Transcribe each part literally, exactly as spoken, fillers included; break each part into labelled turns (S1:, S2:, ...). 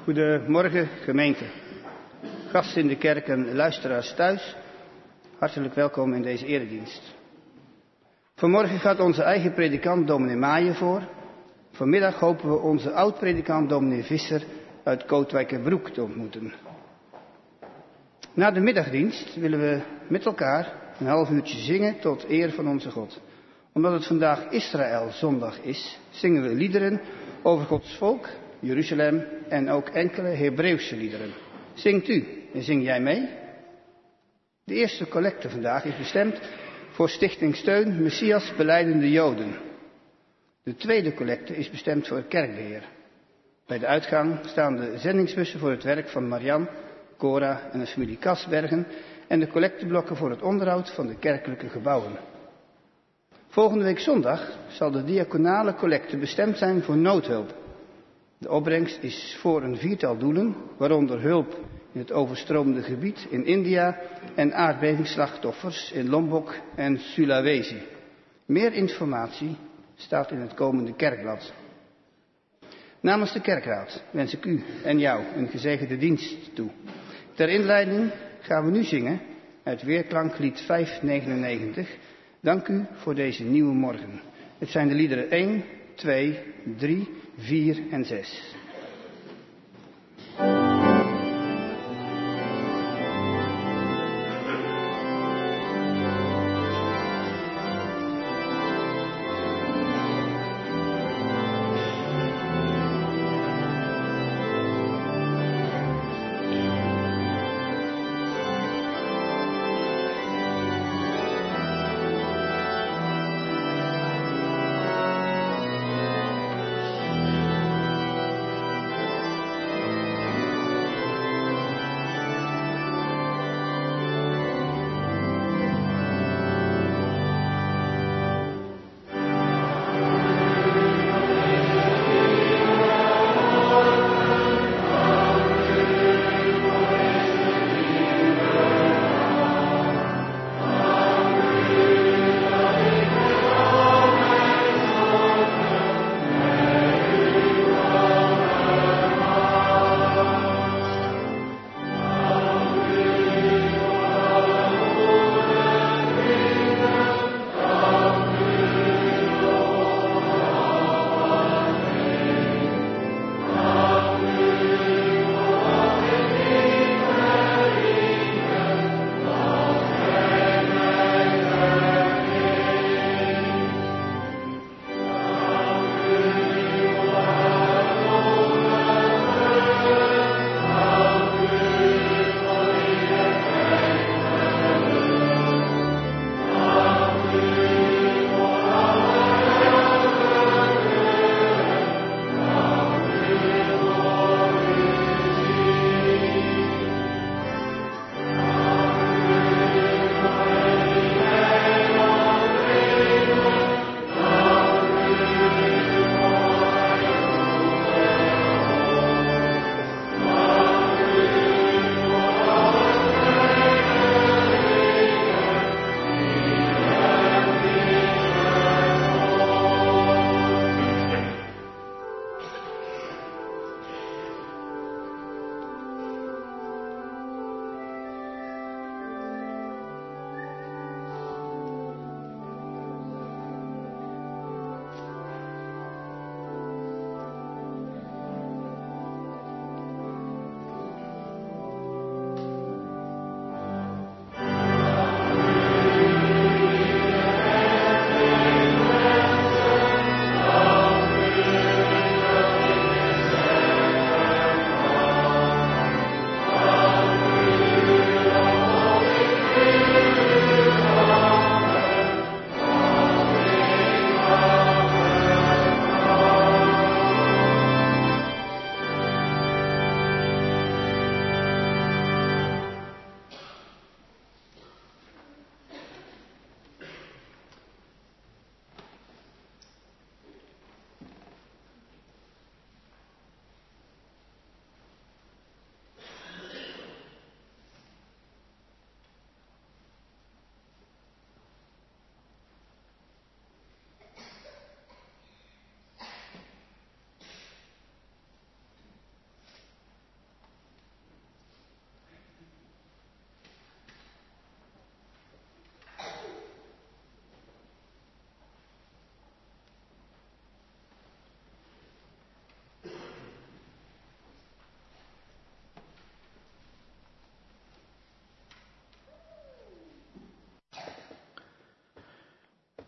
S1: Goedemorgen gemeente, gasten in de kerk en luisteraars thuis. Hartelijk welkom in deze eredienst. Vanmorgen gaat onze eigen predikant dominee Maaien voor. Vanmiddag hopen we onze oud-predikant dominee Visser uit Kootwijkerbroek te ontmoeten. Na de middagdienst willen we met elkaar een half uurtje zingen tot eer van onze God. Omdat het vandaag Israël zondag is, zingen we liederen over Gods volk, Jeruzalem en ook enkele Hebreeuwse liederen. Zingt u en zing jij mee? De eerste collecte vandaag is bestemd voor Stichting Steun Messias Belijdende Joden. De tweede collecte is bestemd voor kerkbeheer. Bij de uitgang staan de zendingsbussen voor het werk van Marian, Cora en de familie Kasbergen en de collecteblokken voor het onderhoud van de kerkelijke gebouwen. Volgende week zondag zal de diaconale collecte bestemd zijn voor noodhulp. De opbrengst is voor een viertal doelen, waaronder hulp in het overstromende gebied in India en aardbevingsslachtoffers in Lombok en Sulawesi. Meer informatie staat in het komende kerkblad. Namens de kerkraad wens ik u en jou een gezegende dienst toe. Ter inleiding gaan we nu zingen uit Weerklanklied vijfhonderdnegenennegentig. Dank u voor deze nieuwe morgen. Het zijn de liederen één, twee, drie, vier en zes.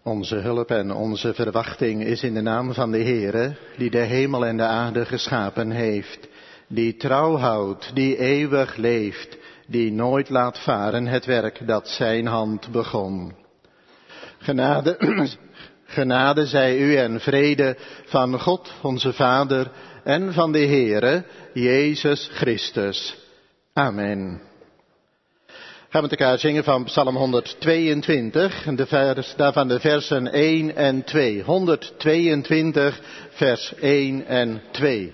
S2: Onze hulp en onze verwachting is in de naam van de Heere, die de hemel en de aarde geschapen heeft, die trouw houdt, die eeuwig leeft, die nooit laat varen het werk dat zijn hand begon. Genade, genade zij u en vrede van God, onze Vader, en van de Heere, Jezus Christus. Amen. Gaan we met elkaar zingen van Psalm honderdtweeëntwintig, de vers, daarvan de versen één en twee. honderdtweeëntwintig, vers één en twee.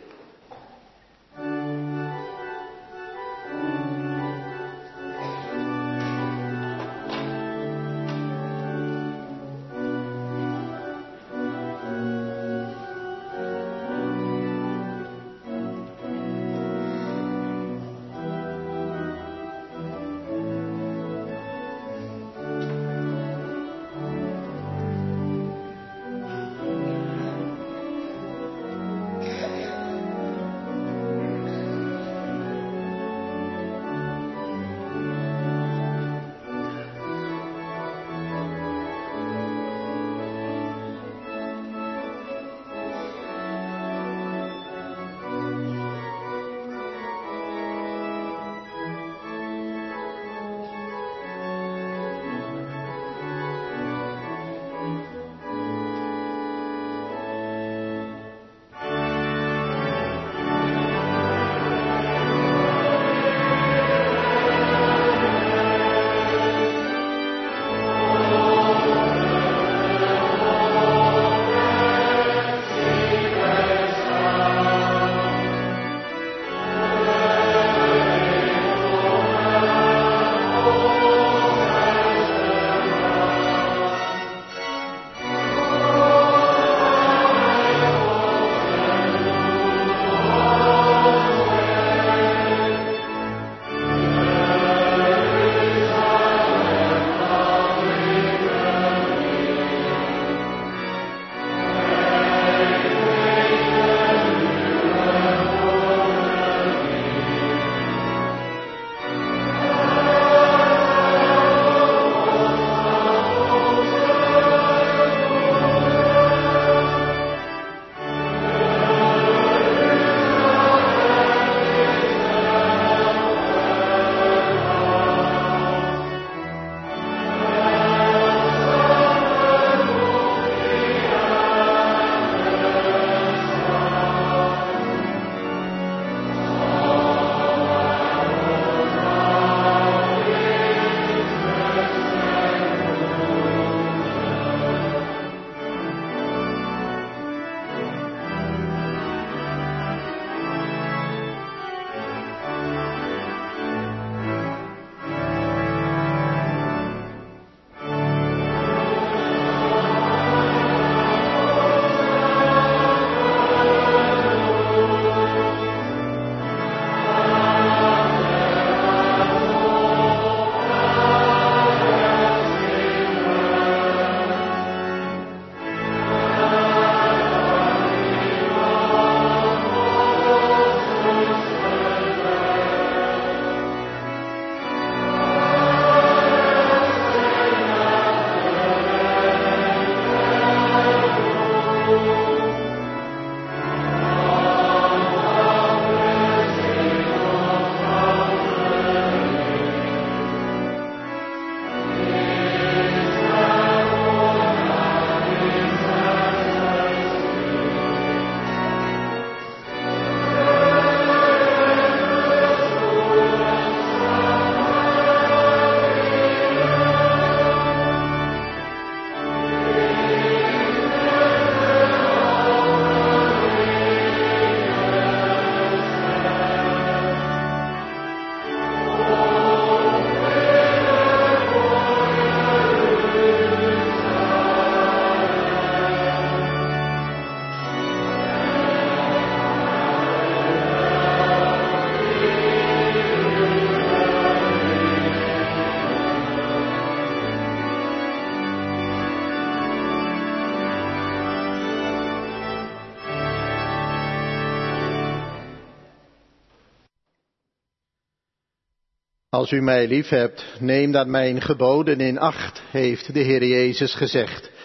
S2: Als u mij lief hebt, neem dan mijn geboden in acht, heeft de Heer Jezus gezegd.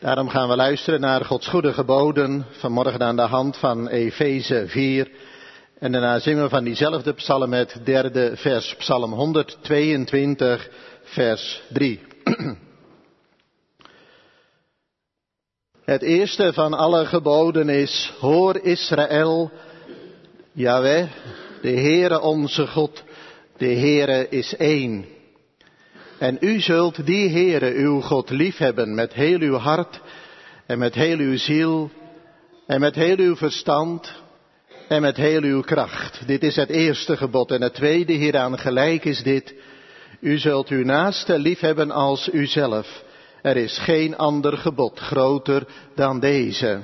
S2: Daarom gaan we luisteren naar Gods goede geboden, vanmorgen aan de hand van Efeze vier. En daarna zingen we van diezelfde psalm het derde vers, psalm honderdtweeëntwintig, vers drie. Het eerste van alle geboden is: hoor Israël, Jahweh, de Heere onze God, de Heere is één. En u zult die Heere uw God liefhebben met heel uw hart en met heel uw ziel en met heel uw verstand en met heel uw kracht. Dit is het eerste gebod. En het tweede hieraan gelijk is dit: u zult uw naaste liefhebben als uzelf. Er is geen ander gebod groter dan deze.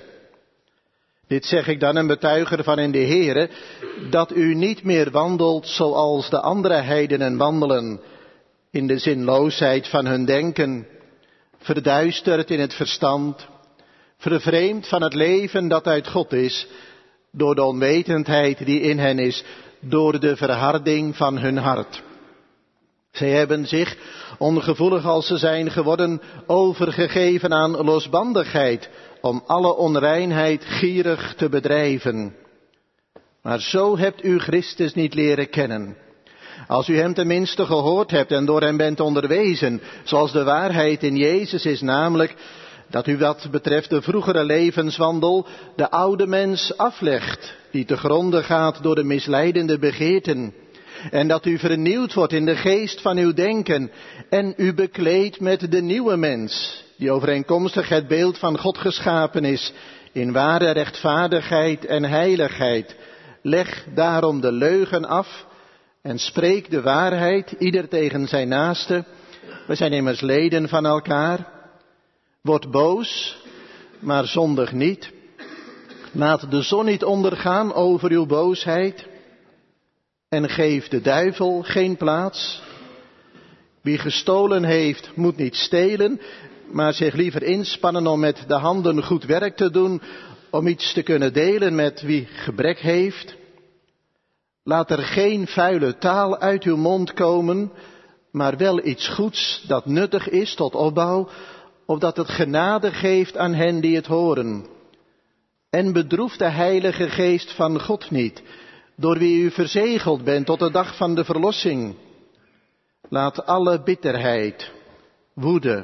S2: Dit zeg ik dan een betuiger van in de Heere, dat u niet meer wandelt zoals de andere heidenen wandelen, in de zinloosheid van hun denken, verduisterd in het verstand, vervreemd van het leven dat uit God is, door de onwetendheid die in hen is, door de verharding van hun hart. Zij hebben zich, ongevoelig als ze zijn geworden, overgegeven aan losbandigheid, om alle onreinheid gierig te bedrijven. Maar zo hebt u Christus niet leren kennen. Als u hem tenminste gehoord hebt en door hem bent onderwezen, zoals de waarheid in Jezus is, namelijk dat u wat betreft de vroegere levenswandel de oude mens aflegt, die te gronde gaat door de misleidende begeerten, en dat u vernieuwd wordt in de geest van uw denken en u bekleedt met de nieuwe mens, die overeenkomstig het beeld van God geschapen is, in ware rechtvaardigheid en heiligheid. Leg daarom de leugen af en spreek de waarheid, ieder tegen zijn naaste. We zijn immers leden van elkaar. Word boos, maar zondig niet. Laat de zon niet ondergaan over uw boosheid. En geef de duivel geen plaats. Wie gestolen heeft, moet niet stelen, maar zich liever inspannen om met de handen goed werk te doen, om iets te kunnen delen met wie gebrek heeft. Laat er geen vuile taal uit uw mond komen, maar wel iets goeds dat nuttig is tot opbouw, opdat het genade geeft aan hen die het horen. En bedroef de Heilige Geest van God niet, door wie u verzegeld bent tot de dag van de verlossing. Laat alle bitterheid, woede,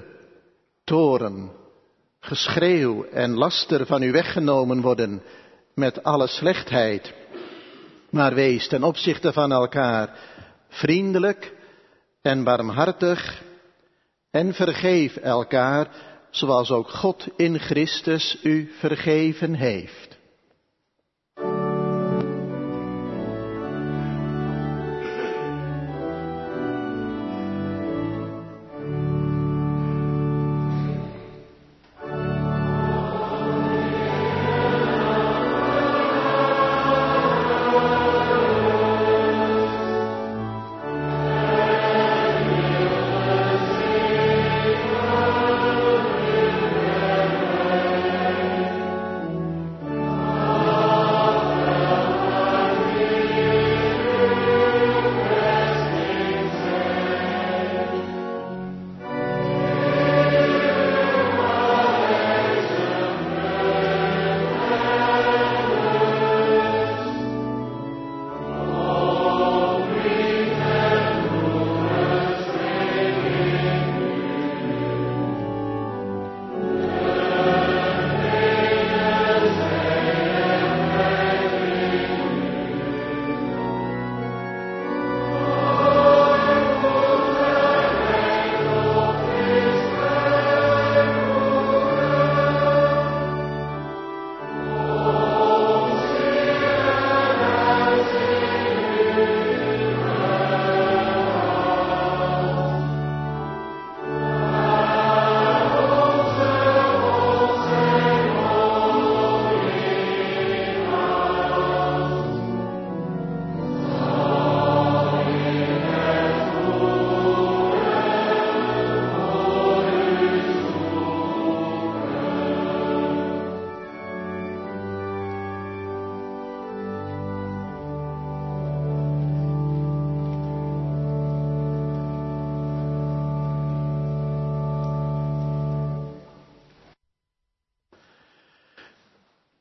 S2: toorn, geschreeuw en laster van u weggenomen worden met alle slechtheid. Maar wees ten opzichte van elkaar vriendelijk en barmhartig en vergeef elkaar, zoals ook God in Christus u vergeven heeft.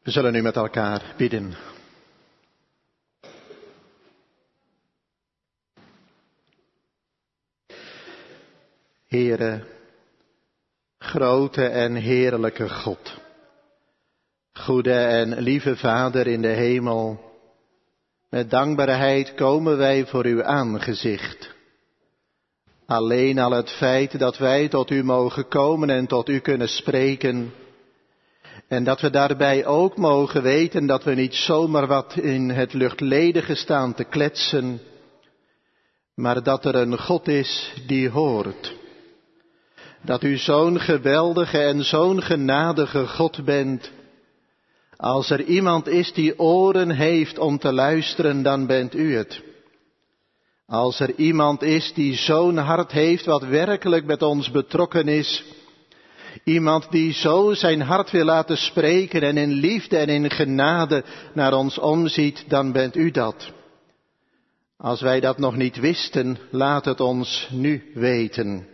S2: We zullen nu met elkaar bidden. Heere, grote en heerlijke God, goede en lieve Vader in de hemel, met dankbaarheid komen wij voor uw aangezicht. Alleen al het feit dat wij tot u mogen komen en tot u kunnen spreken, en dat we daarbij ook mogen weten dat we niet zomaar wat in het luchtledige staan te kletsen, maar dat er een God is die hoort. Dat u zo'n geweldige en zo'n genadige God bent. Als er iemand is die oren heeft om te luisteren, dan bent u het. Als er iemand is die zo'n hart heeft wat werkelijk met ons betrokken is. Iemand die zo zijn hart wil laten spreken en in liefde en in genade naar ons omziet, dan bent u dat. Als wij dat nog niet wisten, laat het ons nu weten.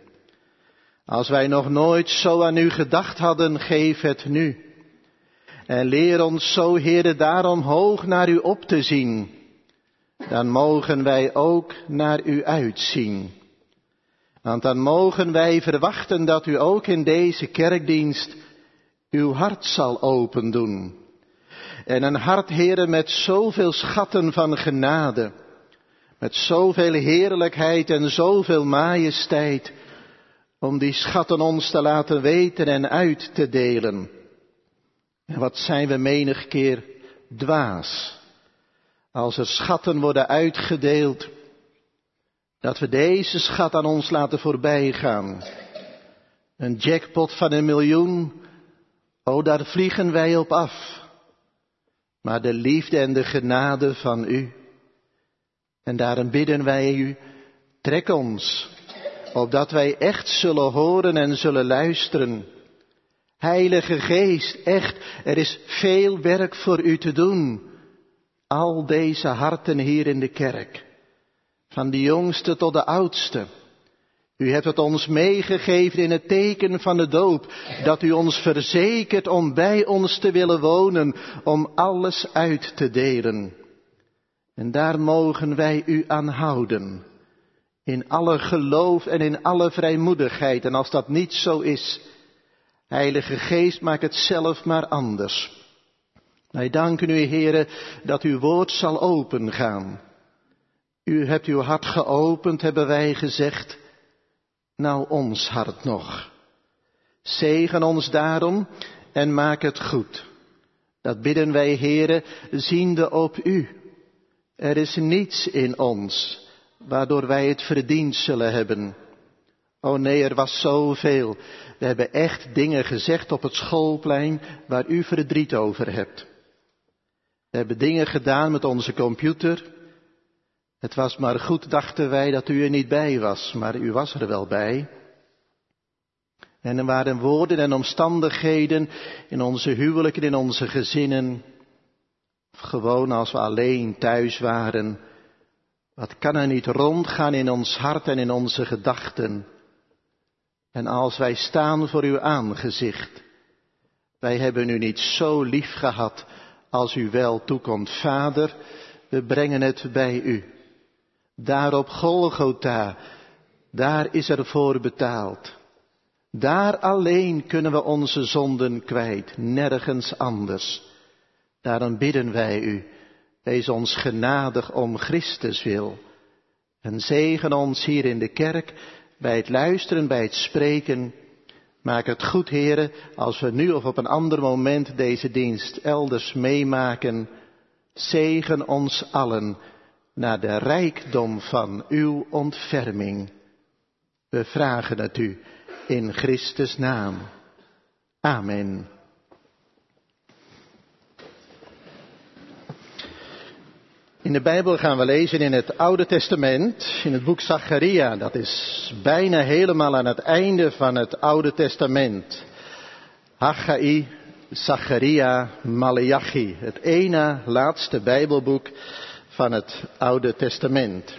S2: Als wij nog nooit zo aan u gedacht hadden, geef het nu. En leer ons zo, Heere, daarom hoog naar u op te zien. Dan mogen wij ook naar u uitzien. Want dan mogen wij verwachten dat u ook in deze kerkdienst uw hart zal opendoen. En een hart, Heere, met zoveel schatten van genade, met zoveel heerlijkheid en zoveel majesteit, om die schatten ons te laten weten en uit te delen. En wat zijn we menig keer dwaas, als er schatten worden uitgedeeld, dat we deze schat aan ons laten voorbijgaan. Een jackpot van een miljoen, oh, daar vliegen wij op af. Maar de liefde en de genade van u, en daarom bidden wij u, trek ons, opdat wij echt zullen horen en zullen luisteren. Heilige Geest, echt, er is veel werk voor u te doen. Al deze harten hier in de kerk, van de jongste tot de oudste. U hebt het ons meegegeven in het teken van de doop, dat u ons verzekert om bij ons te willen wonen, om alles uit te delen. En daar mogen wij u aan houden. In alle geloof en in alle vrijmoedigheid. En als dat niet zo is, Heilige Geest, maak het zelf maar anders. Wij danken u, Heere, dat uw woord zal opengaan. U hebt uw hart geopend, hebben wij gezegd. Nou, ons hart nog. Zegen ons daarom en maak het goed. Dat bidden wij, Heere, ziende op u. Er is niets in ons waardoor wij het verdiend zullen hebben. Oh nee, er was zoveel. We hebben echt dingen gezegd op het schoolplein waar u verdriet over hebt. We hebben dingen gedaan met onze computer. Het was maar goed, dachten wij, dat u er niet bij was, maar u was er wel bij. En er waren woorden en omstandigheden in onze huwelijken, in onze gezinnen. Of gewoon als we alleen thuis waren. Wat kan er niet rondgaan in ons hart en in onze gedachten? En als wij staan voor uw aangezicht, wij hebben u niet zo lief gehad als u wel toekomt. Vader, we brengen het bij u. Daar op Golgotha, daar is er voor betaald. Daar alleen kunnen we onze zonden kwijt, nergens anders. Daarom bidden wij u, wees ons genadig om Christus wil. En zegen ons hier in de kerk, bij het luisteren, bij het spreken. Maak het goed, Heere, als we nu of op een ander moment deze dienst elders meemaken. Zegen ons allen naar de rijkdom van uw ontferming. We vragen het u in Christus' naam. Amen. In de Bijbel gaan we lezen in het Oude Testament, in het boek Zacharia. Dat is bijna helemaal aan het einde van het Oude Testament. Haggai, Zacharia, Maleachi. Het ene laatste Bijbelboek van het Oude Testament.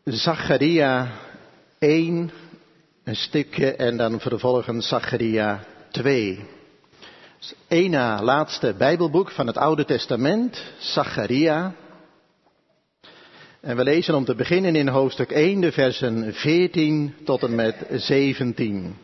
S2: Zacharia één, een stukje, en dan vervolgens Zacharia twee. Eén na laatste Bijbelboek van het Oude Testament, Zacharia. En we lezen om te beginnen in hoofdstuk één, de versen veertien tot en met zeventien.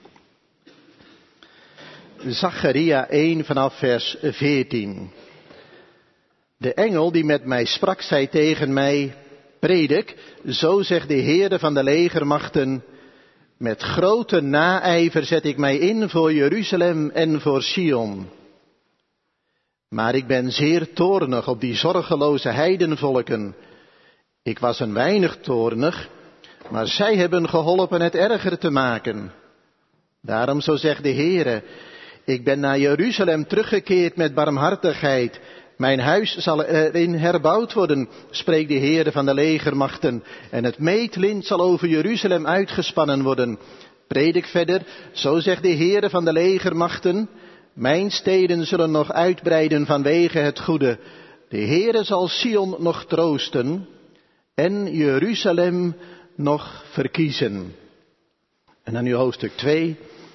S2: Zacharia één vanaf vers veertien. De engel die met mij sprak, zei tegen mij: predik, zo zegt de Heere van de legermachten: met grote naijver zet ik mij in voor Jeruzalem en voor Sion. Maar ik ben zeer toornig op die zorgeloze heidenvolken. Ik was een weinig toornig, maar zij hebben geholpen het erger te maken. Daarom, zo zegt de Heere, ik ben naar Jeruzalem teruggekeerd met barmhartigheid. Mijn huis zal erin herbouwd worden, spreekt de Heere van de legermachten. En het meetlint zal over Jeruzalem uitgespannen worden. Predik verder, zo zegt de Heere van de legermachten. Mijn steden zullen nog uitbreiden vanwege het goede. De Heere zal Sion nog troosten en Jeruzalem nog verkiezen. En dan nu hoofdstuk twee.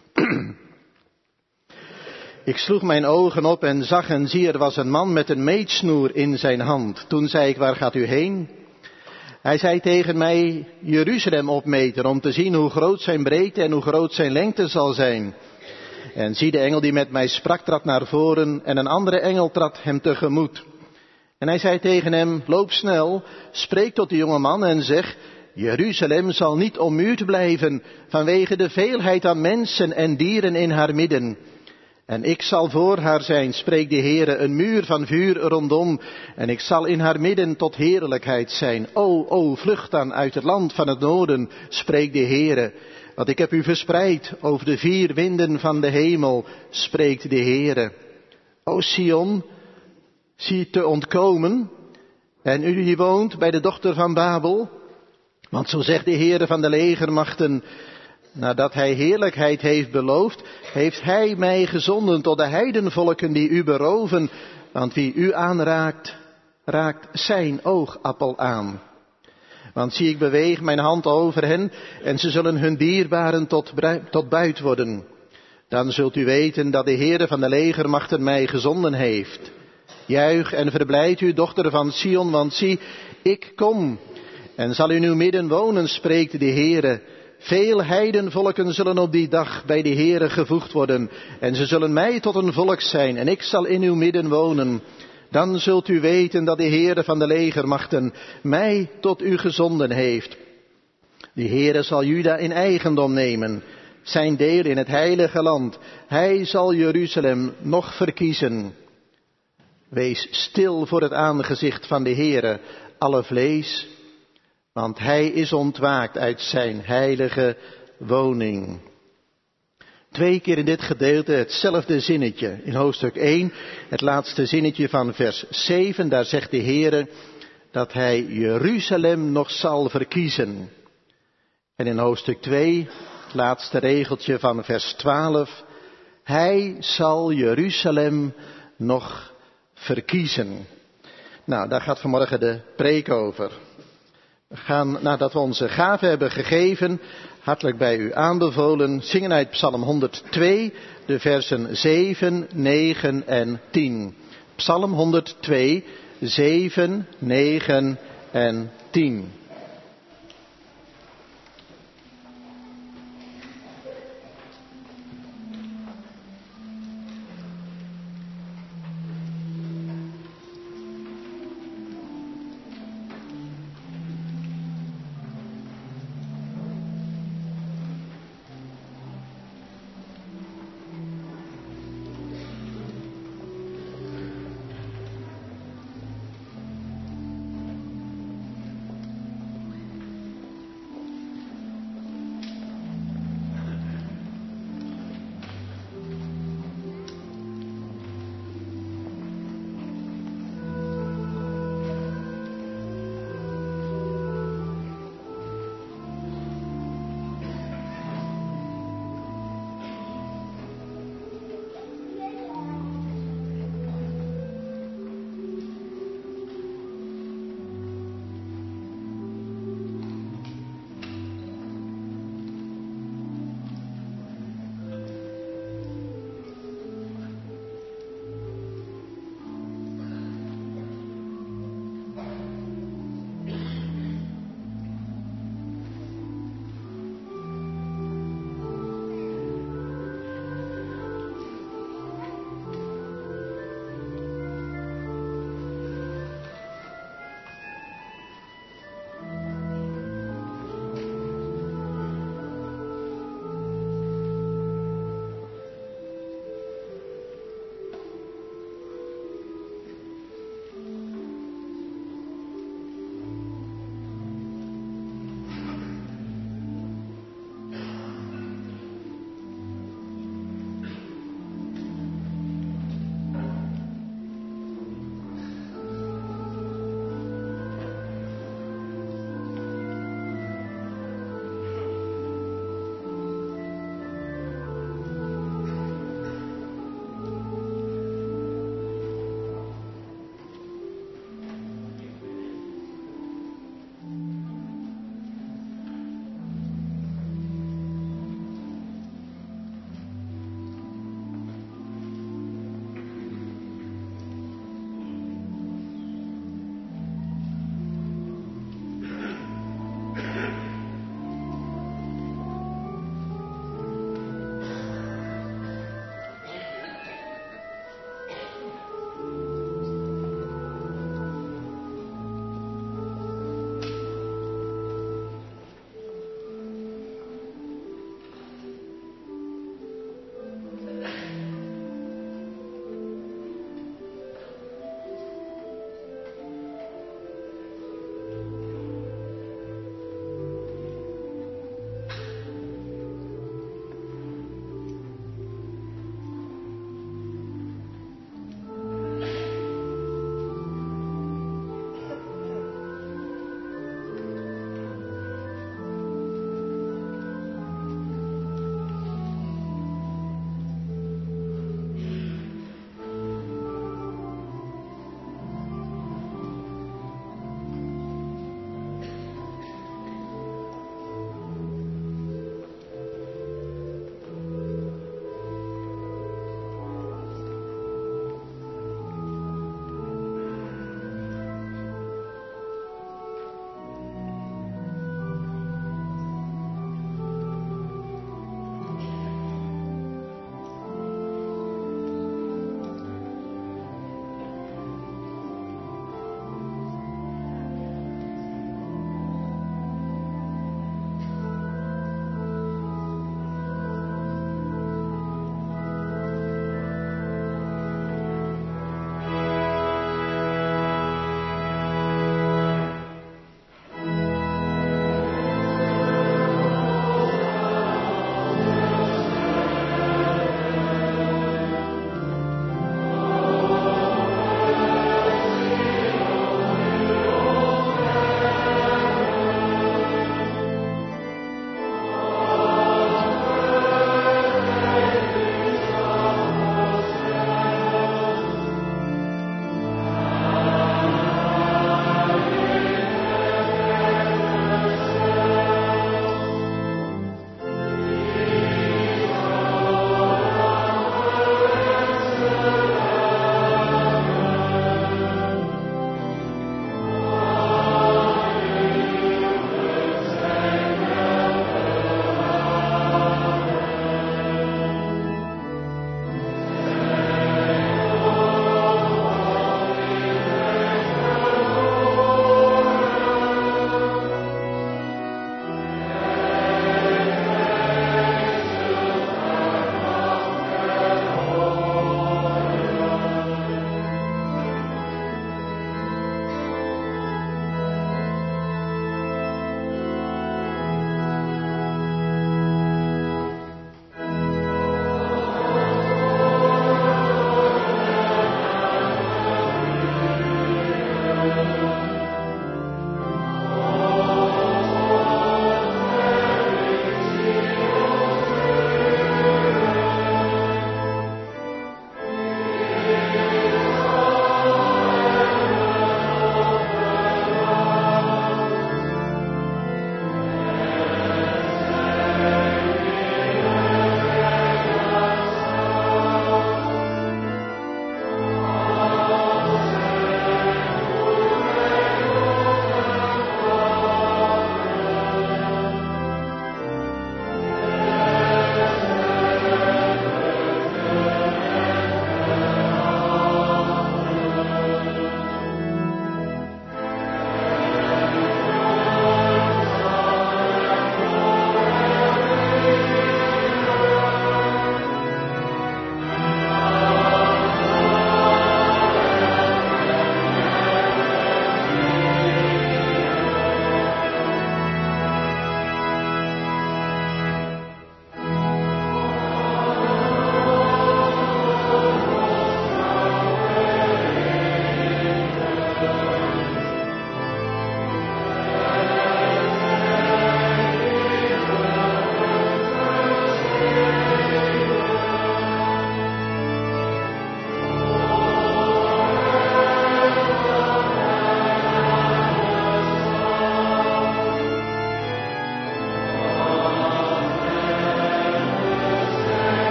S2: Ik sloeg mijn ogen op en zag en zie, er was een man met een meetsnoer in zijn hand. Toen zei ik: waar gaat u heen? Hij zei tegen mij: Jeruzalem opmeten, om te zien hoe groot zijn breedte en hoe groot zijn lengte zal zijn. En zie, de engel die met mij sprak trad naar voren en een andere engel trad hem tegemoet. En hij zei tegen hem: loop snel, spreek tot de jonge man en zeg: Jeruzalem zal niet ommuurd blijven vanwege de veelheid aan mensen en dieren in haar midden. En ik zal voor haar zijn, spreekt de Heere, een muur van vuur rondom. En ik zal in haar midden tot heerlijkheid zijn. O, o, vlucht dan uit het land van het noorden, spreekt de Heere. Want ik heb u verspreid over de vier winden van de hemel, spreekt de Heere. O Sion, zie te ontkomen. En u die woont bij de dochter van Babel. Want zo zegt de Heere van de legermachten: nadat hij heerlijkheid heeft beloofd, heeft hij mij gezonden tot de heidenvolken die u beroven. Want wie u aanraakt, raakt zijn oogappel aan. Want zie, ik beweeg mijn hand over hen en ze zullen hun dierbaren tot, tot buit worden. Dan zult u weten dat de Heere van de legermachten mij gezonden heeft. Juich en verblijd u, dochter van Sion, want zie, ik kom en zal in uw midden wonen, spreekt de Heere. Veel heidenvolken zullen op die dag bij de Heere gevoegd worden. En ze zullen mij tot een volk zijn en ik zal in uw midden wonen. Dan zult u weten dat de Heere van de legermachten mij tot u gezonden heeft. De Heere zal Juda in eigendom nemen, zijn deel in het heilige land. Hij zal Jeruzalem nog verkiezen. Wees stil voor het aangezicht van de Heere, alle vlees, want hij is ontwaakt uit zijn heilige woning. Twee keer in dit gedeelte hetzelfde zinnetje. In hoofdstuk één, het laatste zinnetje van vers zeven, daar zegt de Heere dat hij Jeruzalem nog zal verkiezen. En in hoofdstuk twee, het laatste regeltje van vers twaalf, hij zal Jeruzalem nog verkiezen. Nou, daar gaat vanmorgen de preek over. We gaan, nadat we onze gave hebben gegeven, hartelijk bij u aanbevolen, zingen uit Psalm honderdtwee, de versen zeven, negen en tien. Psalm honderdtwee, zeven, negen en tien.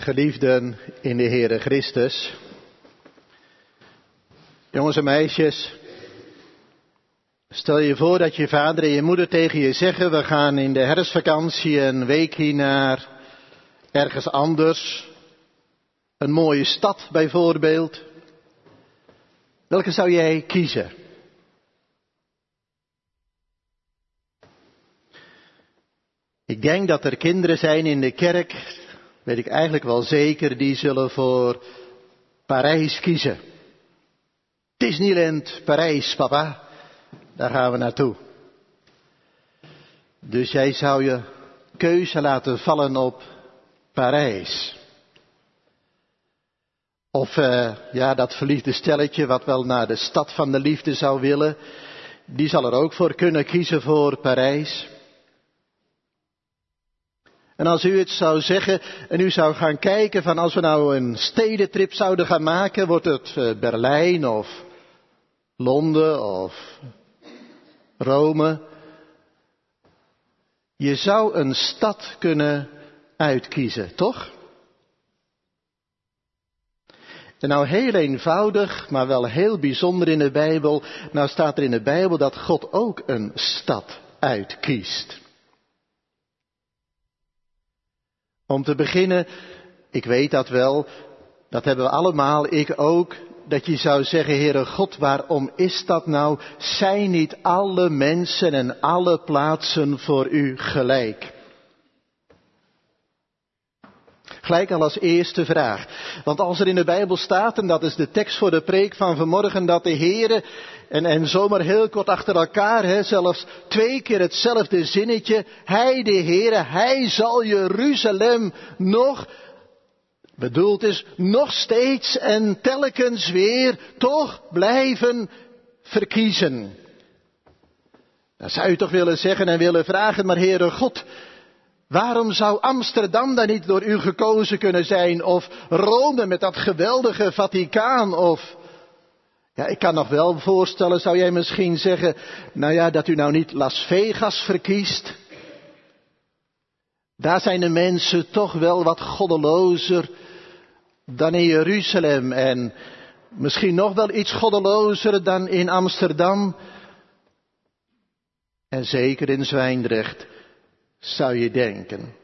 S2: Geliefden in de Heere Christus. Jongens en meisjes. Stel je voor dat je vader en je moeder tegen je zeggen: we gaan in de herfstvakantie een weekje naar ergens anders. Een mooie stad bijvoorbeeld. Welke zou jij kiezen? Ik denk dat er kinderen zijn in de kerk, weet ik eigenlijk wel zeker, die zullen voor Parijs kiezen. Disneyland, Parijs, papa. Daar gaan we naartoe. Dus jij zou je keuze laten vallen op Parijs. Of uh, ja, dat verliefde stelletje wat wel naar de stad van de liefde zou willen, die zal er ook voor kunnen kiezen voor Parijs. En als u het zou zeggen en u zou gaan kijken van als we nou een stedentrip zouden gaan maken, wordt het uh, Berlijn of Londen of Rome. Je zou een stad kunnen uitkiezen, toch? En nou heel eenvoudig, maar wel heel bijzonder in de Bijbel. Nou staat er in de Bijbel dat God ook een stad uitkiest. Om te beginnen, ik weet dat wel, dat hebben we allemaal, ik ook, dat je zou zeggen: Heere God, waarom is dat nou? Zijn niet alle mensen en alle plaatsen voor u gelijk? Gelijk al als eerste vraag. Want als er in de Bijbel staat, en dat is de tekst voor de preek van vanmorgen, dat de Heere, en, en zomaar heel kort achter elkaar, hè, zelfs twee keer hetzelfde zinnetje, Hij de Heere, Hij zal Jeruzalem nog, bedoeld is, nog steeds en telkens weer toch blijven verkiezen. Dan zou je toch willen zeggen en willen vragen: maar Heere God, waarom zou Amsterdam dan niet door u gekozen kunnen zijn? Of Rome met dat geweldige Vaticaan? Of, ja, ik kan nog wel voorstellen, zou jij misschien zeggen, nou ja, dat u nou niet Las Vegas verkiest. Daar zijn de mensen toch wel wat goddelozer dan in Jeruzalem. En misschien nog wel iets goddelozer dan in Amsterdam. En zeker in Zwijndrecht, zou je denken.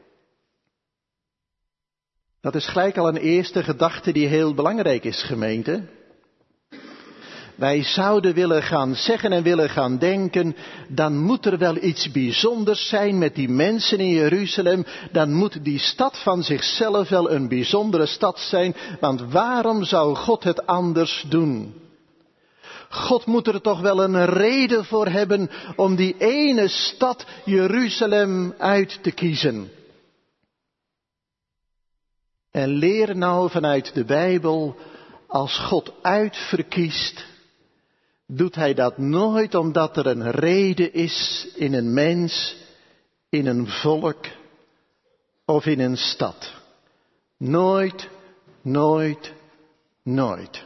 S2: Dat is gelijk al een eerste gedachte die heel belangrijk is, gemeente. Wij zouden willen gaan zeggen en willen gaan denken, dan moet er wel iets bijzonders zijn met die mensen in Jeruzalem. Dan moet die stad van zichzelf wel een bijzondere stad zijn, want waarom zou God het anders doen? God moet er toch wel een reden voor hebben om die ene stad Jeruzalem uit te kiezen. En leer nou vanuit de Bijbel, als God uitverkiest, doet Hij dat nooit omdat er een reden is in een mens, in een volk of in een stad. Nooit, nooit, nooit.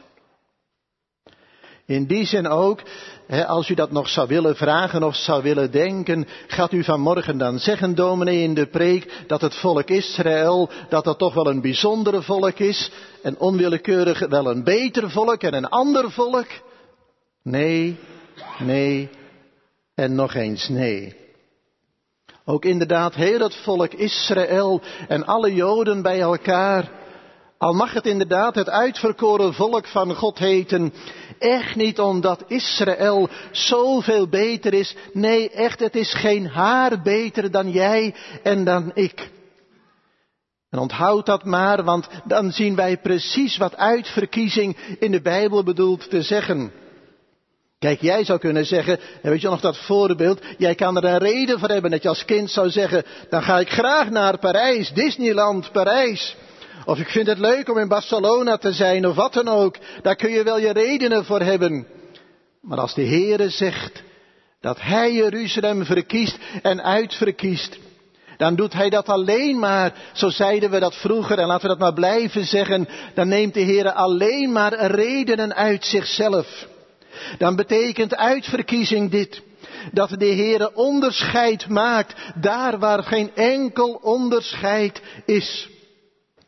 S2: In die zin ook, als u dat nog zou willen vragen of zou willen denken, gaat u vanmorgen dan zeggen, dominee, in de preek, dat het volk Israël, dat dat toch wel een bijzondere volk is, en onwillekeurig wel een beter volk en een ander volk? Nee, nee en nog eens nee. Ook inderdaad heel het volk Israël en alle Joden bij elkaar, al mag het inderdaad het uitverkoren volk van God heten, echt niet omdat Israël zoveel beter is. Nee, echt, het is geen haar beter dan jij en dan ik. En onthoud dat maar, want dan zien wij precies wat uitverkiezing in de Bijbel bedoelt te zeggen. Kijk, jij zou kunnen zeggen, en weet je nog dat voorbeeld, jij kan er een reden voor hebben dat je als kind zou zeggen, dan ga ik graag naar Parijs, Disneyland, Parijs. Of ik vind het leuk om in Barcelona te zijn of wat dan ook. Daar kun je wel je redenen voor hebben. Maar als de Heere zegt dat Hij Jeruzalem verkiest en uitverkiest, dan doet Hij dat alleen maar, zo zeiden we dat vroeger en laten we dat maar blijven zeggen, dan neemt de Heere alleen maar redenen uit zichzelf. Dan betekent uitverkiezing dit, dat de Heere onderscheid maakt daar waar geen enkel onderscheid is.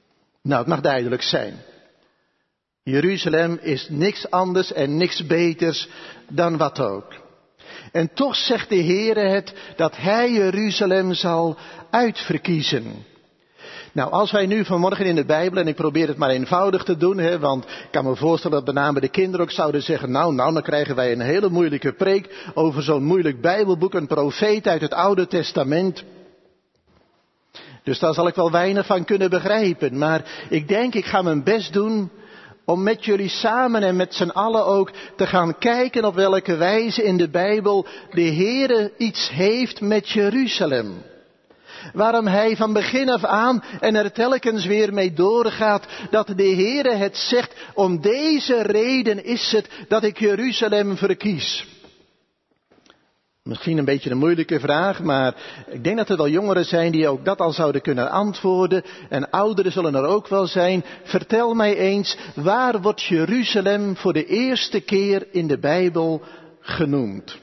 S2: Nou, het mag duidelijk zijn. Jeruzalem is niks anders en niks beters dan wat ook. En toch zegt de Heere het dat Hij Jeruzalem zal uitverkiezen. Nou, als wij nu vanmorgen in de Bijbel, en ik probeer het maar eenvoudig te doen, hè, want ik kan me voorstellen dat met name de kinderen ook zouden zeggen, nou, nou, dan krijgen wij een hele moeilijke preek over zo'n moeilijk Bijbelboek, een profeet uit het Oude Testament. Dus daar zal ik wel weinig van kunnen begrijpen. Maar ik denk, ik ga mijn best doen om met jullie samen en met z'n allen ook te gaan kijken op welke wijze in de Bijbel de Heere iets heeft met Jeruzalem. Waarom Hij van begin af aan en er telkens weer mee doorgaat dat de Heere het zegt, om deze reden is het dat ik Jeruzalem verkies. Misschien een beetje een moeilijke vraag, maar ik denk dat er wel jongeren zijn die ook dat al zouden kunnen antwoorden. En ouderen zullen er ook wel zijn. Vertel mij eens, waar wordt Jeruzalem voor de eerste keer in de Bijbel genoemd?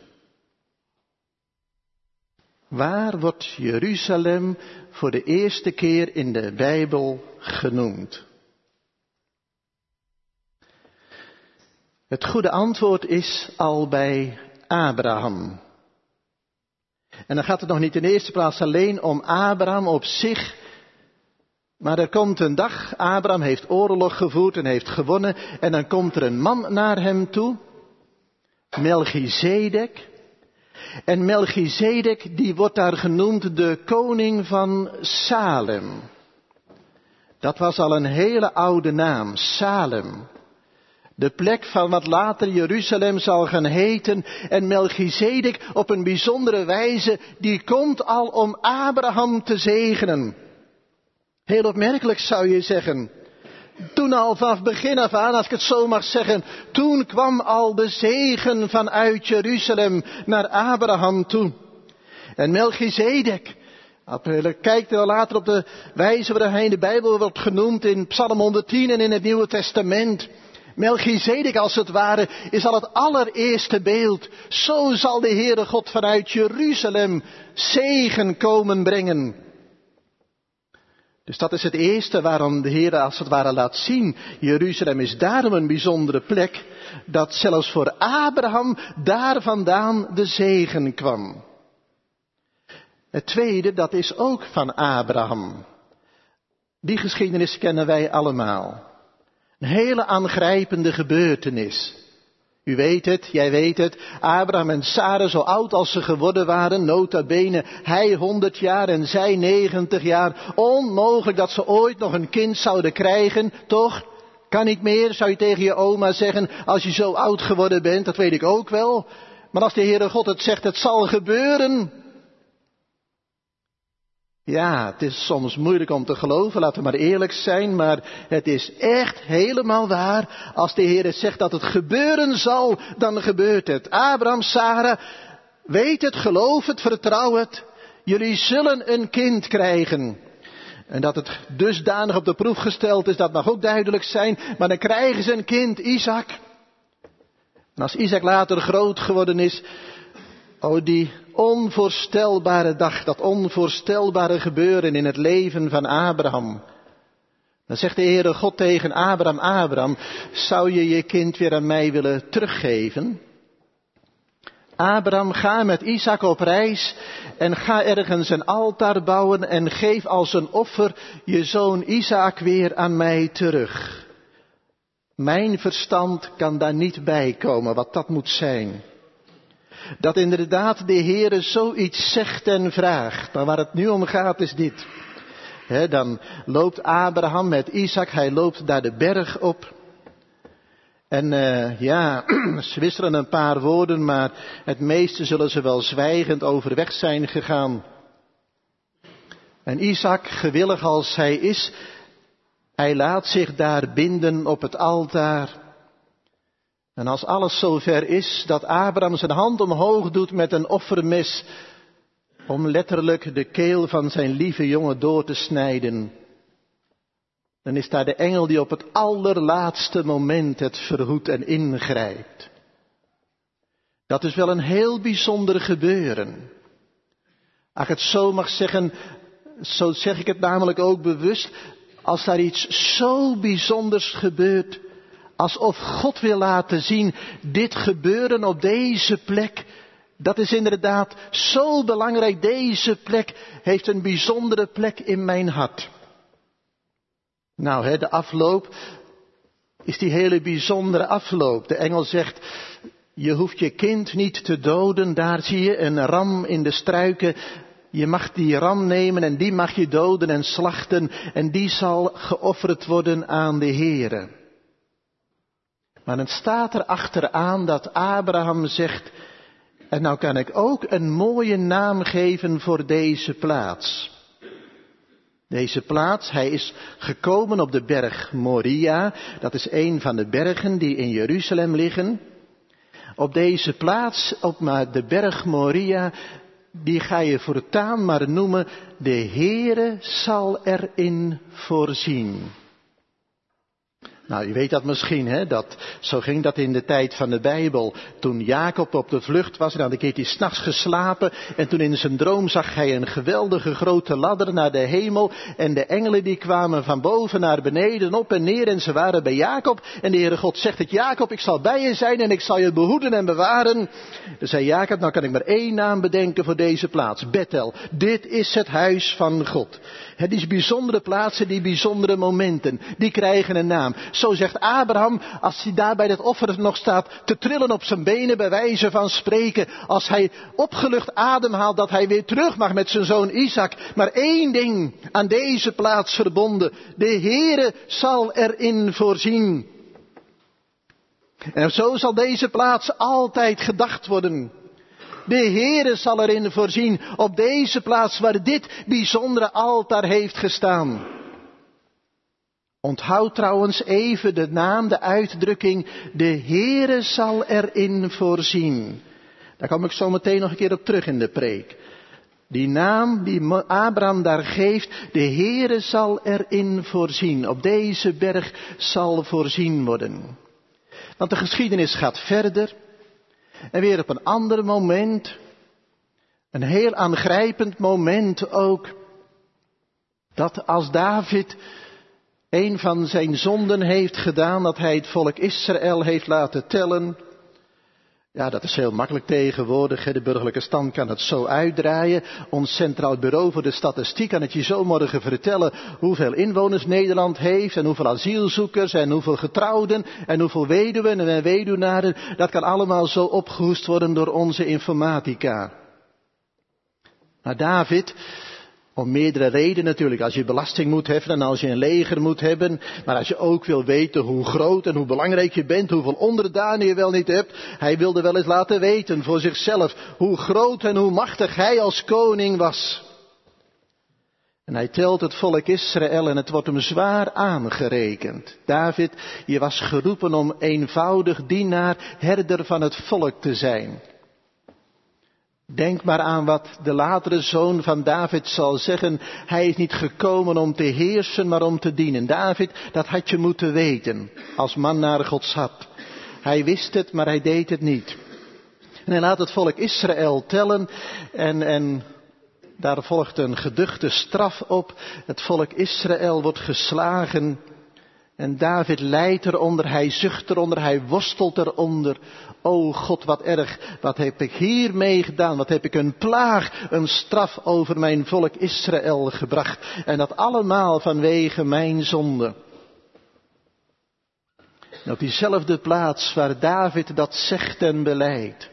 S2: Waar wordt Jeruzalem voor de eerste keer in de Bijbel genoemd? Het goede antwoord is al bij Abraham. En dan gaat het nog niet in de eerste plaats alleen om Abraham op zich. Maar er komt een dag, Abraham heeft oorlog gevoerd en heeft gewonnen. En dan komt er een man naar hem toe, Melchizedek. En Melchizedek, die wordt daar genoemd de koning van Salem. Dat was al een hele oude naam, Salem. De plek van wat later Jeruzalem zal gaan heten. En Melchizedek op een bijzondere wijze, die komt al om Abraham te zegenen. Heel opmerkelijk zou je zeggen. Toen al vanaf begin af aan, als ik het zo mag zeggen, toen kwam al de zegen vanuit Jeruzalem naar Abraham toe. En Melchizedek, kijkt er later op de wijze waarin hij in de Bijbel wordt genoemd in Psalm honderdtien en in het Nieuwe Testament. Melchizedek als het ware is al het allereerste beeld. Zo zal de Heere God vanuit Jeruzalem zegen komen brengen. Dus dat is het eerste waarom de Heere als het ware laat zien. Jeruzalem is daarom een bijzondere plek, dat zelfs voor Abraham daar vandaan de zegen kwam. Het tweede, dat is ook van Abraham. Die geschiedenis kennen wij allemaal. Een hele aangrijpende gebeurtenis. U weet het, jij weet het, Abraham en Sarah zo oud als ze geworden waren, nota bene, hij honderd jaar en zij negentig jaar. Onmogelijk dat ze ooit nog een kind zouden krijgen, toch? Kan niet meer, zou je tegen je oma zeggen, als je zo oud geworden bent, dat weet ik ook wel. Maar als de Heere God het zegt, het zal gebeuren. Ja, het is soms moeilijk om te geloven, laten we maar eerlijk zijn, maar het is echt helemaal waar. Als de Heer zegt dat het gebeuren zal, dan gebeurt het. Abraham, Sarah, weet het, geloof het, vertrouw het. Jullie zullen een kind krijgen. En dat het dusdanig op de proef gesteld is, dat mag ook duidelijk zijn. Maar dan krijgen ze een kind, Isaac. En als Isaac later groot geworden is, oh die onvoorstelbare dag, dat onvoorstelbare gebeuren in het leven van Abraham. Dan zegt de Heere God tegen Abraham, Abraham, zou je je kind weer aan mij willen teruggeven? Abraham, ga met Isaac op reis en ga ergens een altaar bouwen en geef als een offer je zoon Isaac weer aan mij terug. Mijn verstand kan daar niet bij komen wat dat moet zijn. Dat inderdaad de Heere zoiets zegt en vraagt. Maar waar het nu om gaat is dit. He, dan loopt Abraham met Isaac, hij loopt daar de berg op. En uh, ja, ze wisselen een paar woorden, maar het meeste zullen ze wel zwijgend overweg zijn gegaan. En Isaac, gewillig als hij is, hij laat zich daar binden op het altaar. En als alles zover is dat Abraham zijn hand omhoog doet met een offermes, om letterlijk de keel van zijn lieve jongen door te snijden, dan is daar de engel die op het allerlaatste moment het verhoedt en ingrijpt. Dat is wel een heel bijzonder gebeuren. Als ik het zo mag zeggen, zo zeg ik het namelijk ook bewust, Als daar iets zo bijzonders gebeurt, alsof God wil laten zien, dit gebeuren op deze plek, dat is inderdaad zo belangrijk. Deze plek heeft een bijzondere plek in mijn hart. Nou, hè, de afloop is die hele bijzondere afloop. De engel zegt, je hoeft je kind niet te doden. Daar zie je een ram in de struiken. Je mag die ram nemen en die mag je doden en slachten. En die zal geofferd worden aan de Heere. Maar het staat er achteraan dat Abraham zegt, en nou kan ik ook een mooie naam geven voor deze plaats. Deze plaats, hij is gekomen op de berg Moria. Dat is een van de bergen die in Jeruzalem liggen. Op deze plaats, op de berg Moria, die ga je voortaan maar noemen, de Heere zal erin voorzien. Nou, je weet dat misschien, hè, dat, zo ging dat in de tijd van de Bijbel. Toen Jacob op de vlucht was, en dan een keertje 's nachts geslapen. En toen in zijn droom zag hij een geweldige grote ladder naar de hemel. En de engelen die kwamen van boven naar beneden, op en neer. En ze waren bij Jacob. En de Heere God zegt het, Jacob, ik zal bij je zijn en ik zal je behoeden en bewaren. Dan zei Jacob, nou kan ik maar één naam bedenken voor deze plaats. Bethel. Dit is het huis van God. Het is bijzondere plaatsen, die bijzondere momenten, die krijgen een naam. Zo zegt Abraham, als hij daar bij dat offer nog staat te trillen op zijn benen, bij wijze van spreken, als hij opgelucht ademhaalt, dat hij weer terug mag met zijn zoon Isaac. Maar één ding aan deze plaats verbonden, de Heere zal erin voorzien. En zo zal deze plaats altijd gedacht worden. De Heere zal erin voorzien, op deze plaats waar dit bijzondere altaar heeft gestaan. Onthoud trouwens even de naam, de uitdrukking, de Heere zal erin voorzien. Daar kom ik zo meteen nog een keer op terug in de preek. Die naam die Abraham daar geeft, de Heere zal erin voorzien. Op deze berg zal voorzien worden. Want de geschiedenis gaat verder. En weer op een ander moment, een heel aangrijpend moment ook, dat als David een van zijn zonden heeft gedaan, dat hij het volk Israël heeft laten tellen. Ja, dat is heel makkelijk tegenwoordig. De burgerlijke stand kan het zo uitdraaien. Ons Centraal Bureau voor de Statistiek kan het je zo morgen vertellen hoeveel inwoners Nederland heeft en hoeveel asielzoekers en hoeveel getrouwden en hoeveel weduwen en weduwnaren. Dat kan allemaal zo opgehoest worden door onze informatica. Maar David, om meerdere redenen natuurlijk, als je belasting moet heffen en als je een leger moet hebben, maar als je ook wil weten hoe groot en hoe belangrijk je bent, hoeveel onderdanen je wel niet hebt, hij wilde wel eens laten weten voor zichzelf hoe groot en hoe machtig hij als koning was. En hij telt het volk Israël en het wordt hem zwaar aangerekend. David, je was geroepen om eenvoudig dienaar, herder van het volk te zijn. Denk maar aan wat de latere zoon van David zal zeggen. Hij is niet gekomen om te heersen, maar om te dienen. David, dat had je moeten weten, als man naar Gods hart. Hij wist het, maar hij deed het niet. En hij laat het volk Israël tellen en, en daar volgt een geduchte straf op. Het volk Israël wordt geslagen. En David lijdt eronder, hij zucht eronder, hij worstelt eronder. O God, wat erg, wat heb ik hiermee gedaan? Wat heb ik een plaag, een straf over mijn volk Israël gebracht? En dat allemaal vanwege mijn zonde. En op diezelfde plaats waar David dat zegt en beleidt,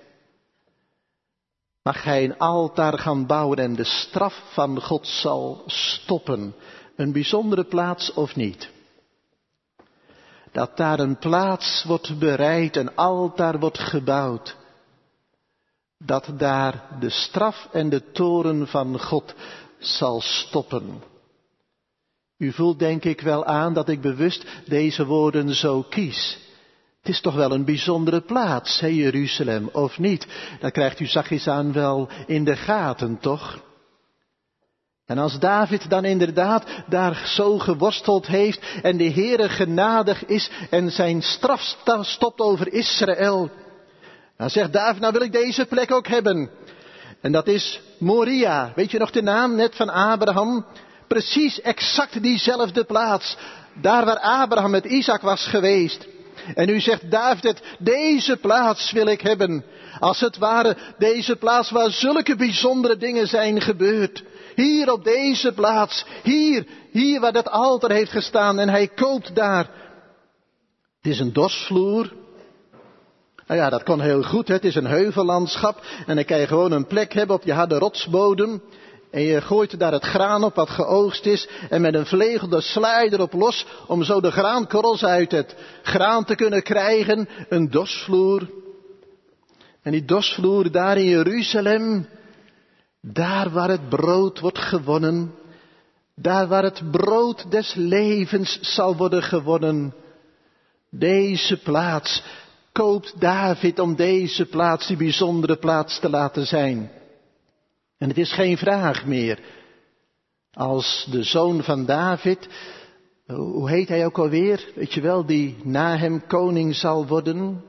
S2: mag hij een altaar gaan bouwen en de straf van God zal stoppen. Een bijzondere plaats of niet? Dat daar een plaats wordt bereid, een altaar wordt gebouwd. Dat daar de straf en de toorn van God zal stoppen. U voelt denk ik wel aan dat ik bewust deze woorden zo kies. Het is toch wel een bijzondere plaats, hè, Jeruzalem, of niet? Dat krijgt u zachtjes aan wel in de gaten, toch? En als David dan inderdaad daar zo geworsteld heeft en de Heere genadig is en zijn straf stopt over Israël, dan zegt David, nou wil ik deze plek ook hebben. En dat is Moria. Weet je nog de naam net van Abraham? Precies exact diezelfde plaats. Daar waar Abraham met Isaac was geweest. En nu zegt David het, deze plaats wil ik hebben. Als het ware deze plaats waar zulke bijzondere dingen zijn gebeurd. Hier op deze plaats, hier, hier waar dat altaar heeft gestaan en hij koopt daar. Het is een dorsvloer. Nou ja, dat kon heel goed, hè? Het is een heuvellandschap en dan kan je gewoon een plek hebben op je harde rotsbodem. En je gooit daar het graan op wat geoogst is en met een vlegelde sla je erop los om zo de graankorrels uit het graan te kunnen krijgen. Een dorsvloer. En die dorsvloer daar in Jeruzalem, daar waar het brood wordt gewonnen, daar waar het brood des levens zal worden gewonnen. Deze plaats koopt David om deze plaats, die bijzondere plaats te laten zijn. En het is geen vraag meer. Als de zoon van David, hoe heet hij ook alweer? Weet je wel, die na hem koning zal worden.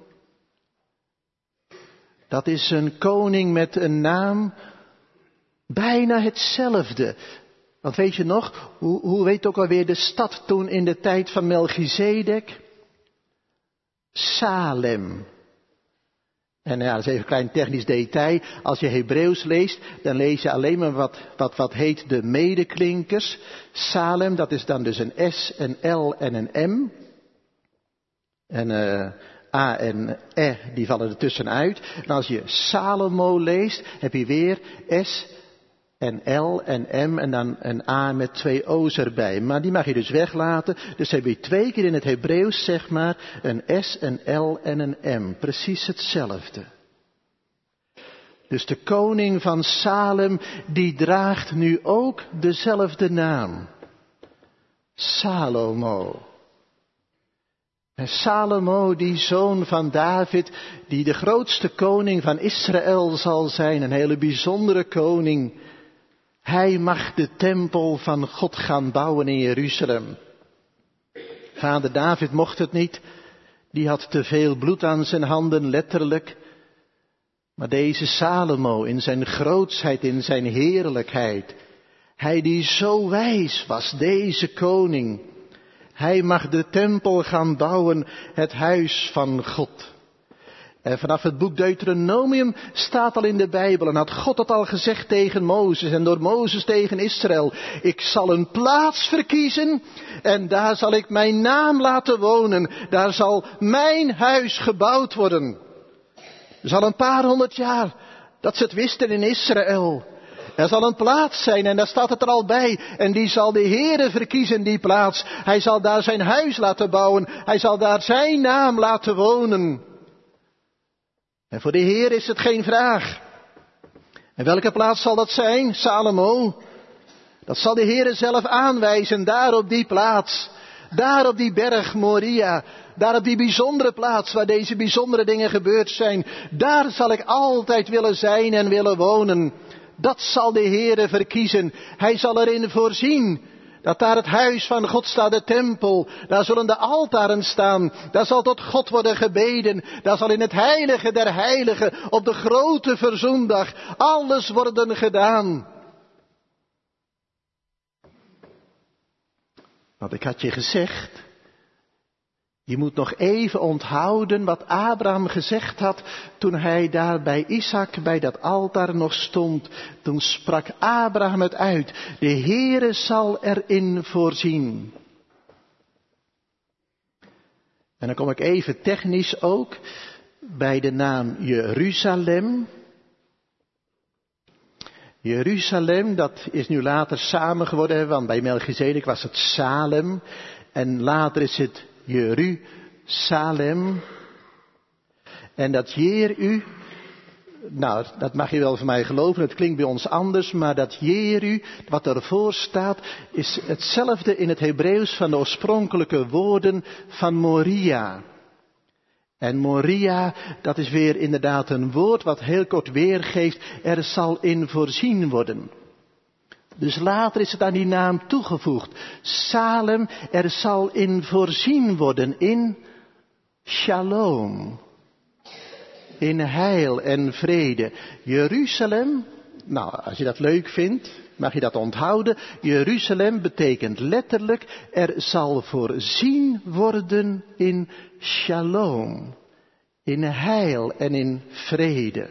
S2: Dat is een koning met een naam bijna hetzelfde. Want weet je nog, hoe, hoe heet ook alweer de stad toen in de tijd van Melchizedek? Salem. En ja, dat is even een klein technisch detail. Als je Hebreeuws leest, dan lees je alleen maar wat, wat, wat heet de medeklinkers. Salem, dat is dan dus een S, een L en een M. En uh, A en E, die vallen er tussenuit. En als je Salomo leest, heb je weer S en L en M en dan een A met twee O's erbij. Maar die mag je dus weglaten. Dus heb je twee keer in het Hebreeuws, zeg maar, een S, een L en een M. Precies hetzelfde. Dus de koning van Salem, die draagt nu ook dezelfde naam. Salomo. En Salomo, die zoon van David, die de grootste koning van Israël zal zijn, een hele bijzondere koning. Hij mag de tempel van God gaan bouwen in Jeruzalem. Vader David mocht het niet. Die had te veel bloed aan zijn handen, letterlijk. Maar deze Salomo in zijn grootsheid, in zijn heerlijkheid. Hij die zo wijs was, deze koning. Hij mag de tempel gaan bouwen, het huis van God. En vanaf het boek Deuteronomium staat al in de Bijbel en had God het al gezegd tegen Mozes en door Mozes tegen Israël. Ik zal een plaats verkiezen en daar zal ik mijn naam laten wonen. Daar zal mijn huis gebouwd worden. Er zal een paar honderd jaar dat ze het wisten in Israël. Er zal een plaats zijn en daar staat het er al bij. En die zal de Heere verkiezen, die plaats. Hij zal daar zijn huis laten bouwen. Hij zal daar zijn naam laten wonen. En voor de Heer is het geen vraag. En welke plaats zal dat zijn, Salomo? Dat zal de Heer zelf aanwijzen, daar op die plaats. Daar op die berg Moria. Daar op die bijzondere plaats waar deze bijzondere dingen gebeurd zijn. Daar zal ik altijd willen zijn en willen wonen. Dat zal de Heere verkiezen. Hij zal erin voorzien. Dat daar het huis van God staat, de tempel. Daar zullen de altaren staan. Daar zal tot God worden gebeden. Daar zal in het heilige der heiligen op de grote verzoendag alles worden gedaan. Want ik had je gezegd, je moet nog even onthouden wat Abraham gezegd had toen hij daar bij Isaac bij dat altaar nog stond. Toen sprak Abraham het uit. De Heere zal erin voorzien. En dan kom ik even technisch ook bij de naam Jeruzalem. Jeruzalem, dat is nu later samen geworden, want bij Melchizedek was het Salem. En later is het Jerusalem. En dat Jeru, nou, dat mag je wel van mij geloven, het klinkt bij ons anders, maar dat Jeru, wat ervoor staat, is hetzelfde in het Hebreeuws van de oorspronkelijke woorden van Moria. En Moria, dat is weer inderdaad een woord wat heel kort weergeeft, er zal in voorzien worden. Dus later is het aan die naam toegevoegd. Salem, er zal in voorzien worden in shalom. In heil en vrede. Jeruzalem, nou, als je dat leuk vindt, mag je dat onthouden. Jeruzalem betekent letterlijk, er zal voorzien worden in shalom. In heil en in vrede.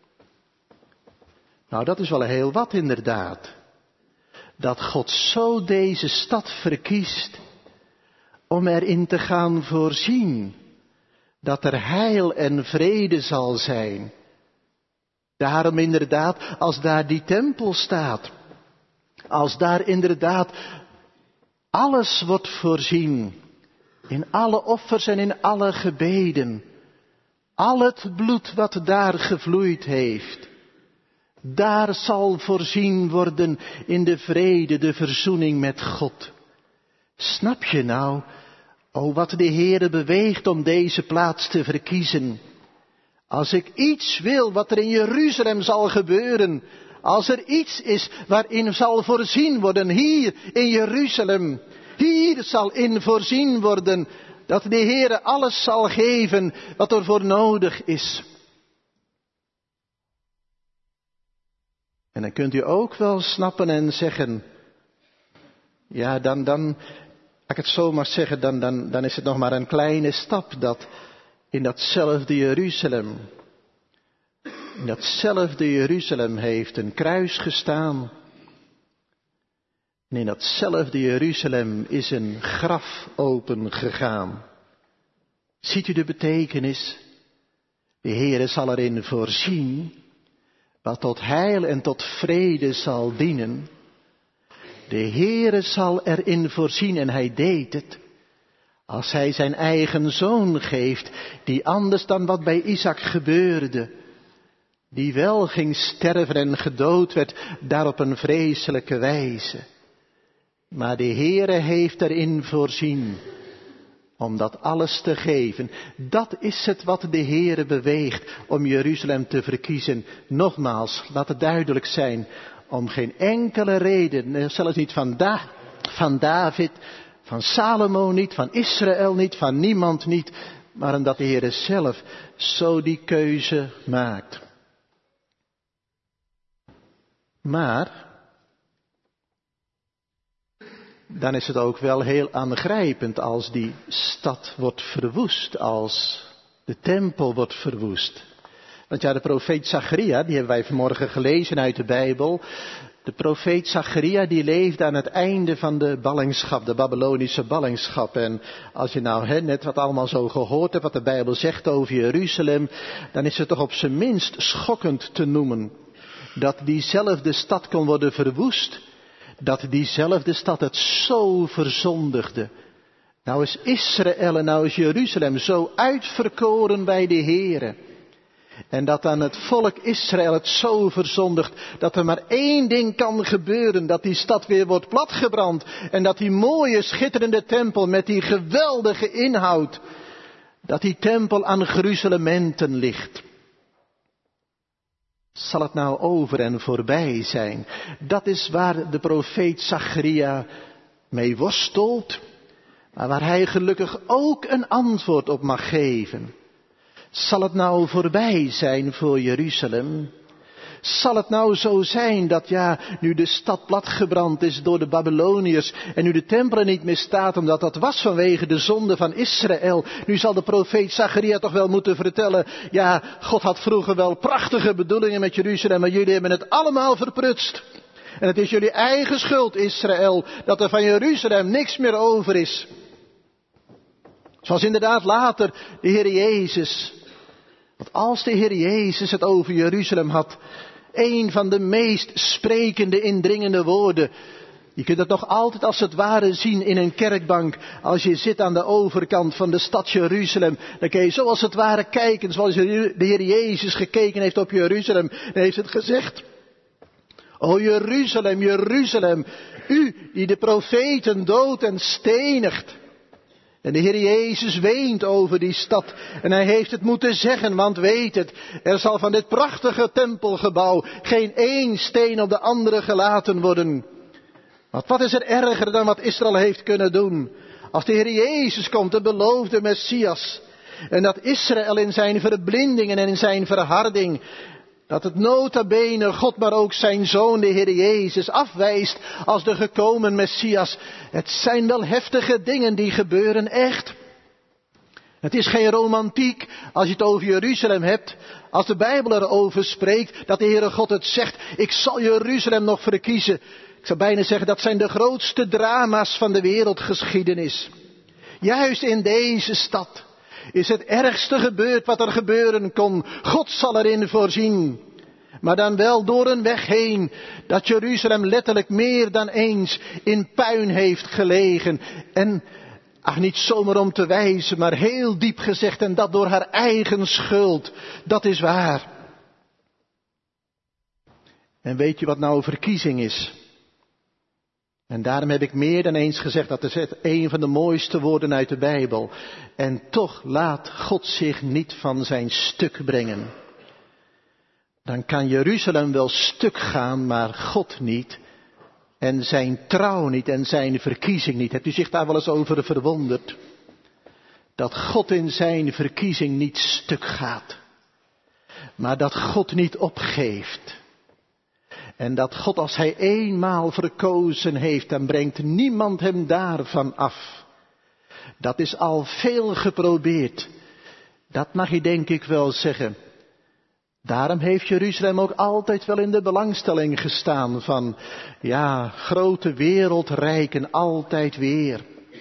S2: Nou, dat is wel heel wat inderdaad. Dat God zo deze stad verkiest om erin te gaan voorzien. Dat er heil en vrede zal zijn. Daarom inderdaad, als daar die tempel staat. Als daar inderdaad alles wordt voorzien. In alle offers en in alle gebeden. Al het bloed wat daar gevloeid heeft. Daar zal voorzien worden in de vrede, de verzoening met God. Snap je nou, oh wat de Heere beweegt om deze plaats te verkiezen. Als ik iets wil wat er in Jeruzalem zal gebeuren. Als er iets is waarin zal voorzien worden, hier in Jeruzalem. Hier zal in voorzien worden dat de Heere alles zal geven wat er voor nodig is. En dan kunt u ook wel snappen en zeggen, ja dan, dan, als ik het zo mag zeggen, dan, dan, dan is het nog maar een kleine stap dat in datzelfde Jeruzalem, in datzelfde Jeruzalem heeft een kruis gestaan. En in datzelfde Jeruzalem is een graf open gegaan. Ziet u de betekenis? De Heere zal erin voorzien wat tot heil en tot vrede zal dienen. De Heere zal erin voorzien en hij deed het. Als hij zijn eigen zoon geeft, die anders dan wat bij Isaac gebeurde, die wel ging sterven en gedood werd, daar op een vreselijke wijze. Maar de Heere heeft erin voorzien om dat alles te geven. Dat is het wat de Heere beweegt om Jeruzalem te verkiezen. Nogmaals, laat het duidelijk zijn, om geen enkele reden, zelfs niet van, da- van David, van Salomo niet, van Israël niet, van niemand niet, maar omdat de Heere zelf zo die keuze maakt. Maar dan is het ook wel heel aangrijpend als die stad wordt verwoest, als de tempel wordt verwoest. Want ja, de profeet Zacharia, die hebben wij vanmorgen gelezen uit de Bijbel. De profeet Zacharia die leefde aan het einde van de ballingschap, de Babylonische ballingschap. En als je nou he, net wat allemaal zo gehoord hebt, wat de Bijbel zegt over Jeruzalem, dan is het toch op zijn minst schokkend te noemen dat diezelfde stad kon worden verwoest. Dat diezelfde stad het zo verzondigde. Nou is Israël en nou is Jeruzalem zo uitverkoren bij de Heere. En dat aan het volk Israël het zo verzondigt dat er maar één ding kan gebeuren. Dat die stad weer wordt platgebrand. En dat die mooie schitterende tempel met die geweldige inhoud. Dat die tempel aan gruzelementen ligt. Zal het nou over en voorbij zijn? Dat is waar de profeet Zacharia mee worstelt. Maar waar hij gelukkig ook een antwoord op mag geven. Zal het nou voorbij zijn voor Jeruzalem? Zal het nou zo zijn dat ja, nu de stad platgebrand is door de Babyloniërs en nu de tempel er niet meer staat omdat dat was vanwege de zonde van Israël. Nu zal de profeet Zacharia toch wel moeten vertellen, ja, God had vroeger wel prachtige bedoelingen met Jeruzalem, maar jullie hebben het allemaal verprutst. En het is jullie eigen schuld, Israël, dat er van Jeruzalem niks meer over is. Zoals inderdaad later de Heer Jezus. Want als de Heer Jezus het over Jeruzalem had, een van de meest sprekende, indringende woorden. Je kunt het nog altijd als het ware zien in een kerkbank. Als je zit aan de overkant van de stad Jeruzalem, dan kun je zoals het ware kijken, zoals de Heer Jezus gekeken heeft op Jeruzalem. En heeft het gezegd: O Jeruzalem, Jeruzalem, u die de profeten doodt en stenigt. En de Heer Jezus weent over die stad. En hij heeft het moeten zeggen, want weet het, er zal van dit prachtige tempelgebouw geen één steen op de andere gelaten worden. Want wat is er erger dan wat Israël heeft kunnen doen? Als de Heer Jezus komt, de beloofde Messias. En dat Israël in zijn verblindingen en in zijn verharding Dat het nota bene God, maar ook zijn Zoon, de Heer Jezus, afwijst als de gekomen Messias. Het zijn wel heftige dingen die gebeuren, echt. Het is geen romantiek als je het over Jeruzalem hebt. Als de Bijbel erover spreekt dat de Heere God het zegt, ik zal Jeruzalem nog verkiezen. Ik zou bijna zeggen, dat zijn de grootste drama's van de wereldgeschiedenis. Juist in deze stad is het ergste gebeurd wat er gebeuren kon. God zal erin voorzien. Maar dan wel door een weg heen dat Jeruzalem letterlijk meer dan eens in puin heeft gelegen. En, ach, niet zomaar om te wijzen, maar heel diep gezegd, en dat door haar eigen schuld. Dat is waar. En weet je wat nou verkiezing is? En daarom heb ik meer dan eens gezegd, dat is een van de mooiste woorden uit de Bijbel. En toch laat God zich niet van zijn stuk brengen. Dan kan Jeruzalem wel stuk gaan, maar God niet. En zijn trouw niet en zijn verkiezing niet. Hebt u zich daar wel eens over verwonderd? Dat God in zijn verkiezing niet stuk gaat. Maar dat God niet opgeeft. En dat God, als hij eenmaal verkozen heeft, dan brengt niemand hem daarvan af. Dat is al veel geprobeerd. Dat mag je denk ik wel zeggen. Daarom heeft Jeruzalem ook altijd wel in de belangstelling gestaan van, ja, grote wereldrijken altijd weer.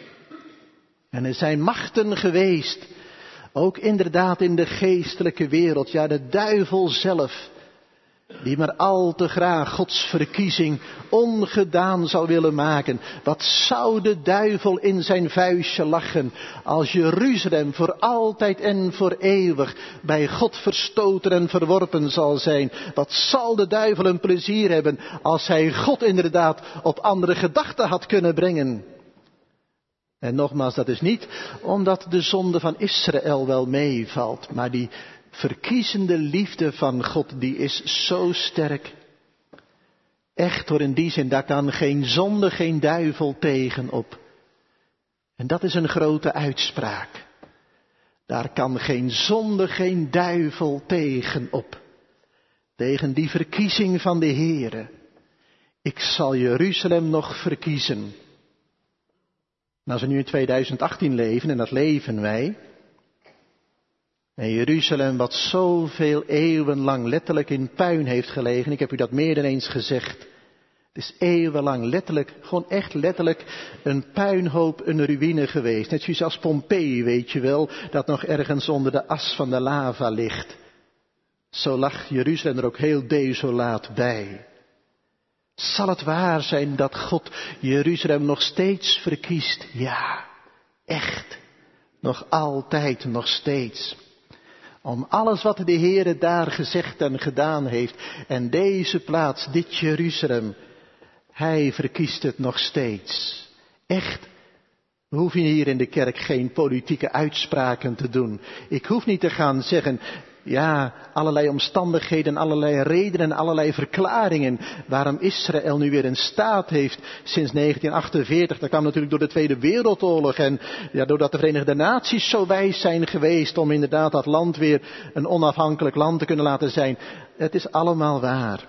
S2: En er zijn machten geweest, ook inderdaad in de geestelijke wereld, ja, de duivel zelf, die maar al te graag Gods verkiezing ongedaan zou willen maken. Wat zou de duivel in zijn vuistje lachen als Jeruzalem voor altijd en voor eeuwig bij God verstoten en verworpen zal zijn. Wat zal de duivel een plezier hebben als hij God inderdaad op andere gedachten had kunnen brengen. En nogmaals, dat is niet omdat de zonde van Israël wel meevalt, maar die verkiezende liefde van God, die is zo sterk. Echt hoor, in die zin, daar kan geen zonde, geen duivel tegen op. En dat is een grote uitspraak. Daar kan geen zonde, geen duivel tegen op. Tegen die verkiezing van de Heere. Ik zal Jeruzalem nog verkiezen. En als we nu in tweeduizend achttien leven, en dat leven wij. En Jeruzalem, wat zoveel eeuwen lang letterlijk in puin heeft gelegen. Ik heb u dat meer dan eens gezegd. Het is eeuwenlang letterlijk, gewoon echt letterlijk een puinhoop, een ruïne geweest. Net zoals als Pompeii, weet je wel, dat nog ergens onder de as van de lava ligt. Zo lag Jeruzalem er ook heel desolaat bij. Zal het waar zijn dat God Jeruzalem nog steeds verkiest? Ja, echt. Nog altijd, nog steeds. Om alles wat de Heere daar gezegd en gedaan heeft. En deze plaats, dit Jeruzalem. Hij verkiest het nog steeds. Echt. We hoeven hier in de kerk geen politieke uitspraken te doen. Ik hoef niet te gaan zeggen, ja, allerlei omstandigheden, allerlei redenen, allerlei verklaringen waarom Israël nu weer een staat heeft sinds negentien achtenveertig. Dat kwam natuurlijk door de Tweede Wereldoorlog en ja, doordat de Verenigde Naties zo wijs zijn geweest om inderdaad dat land weer een onafhankelijk land te kunnen laten zijn. Het is allemaal waar.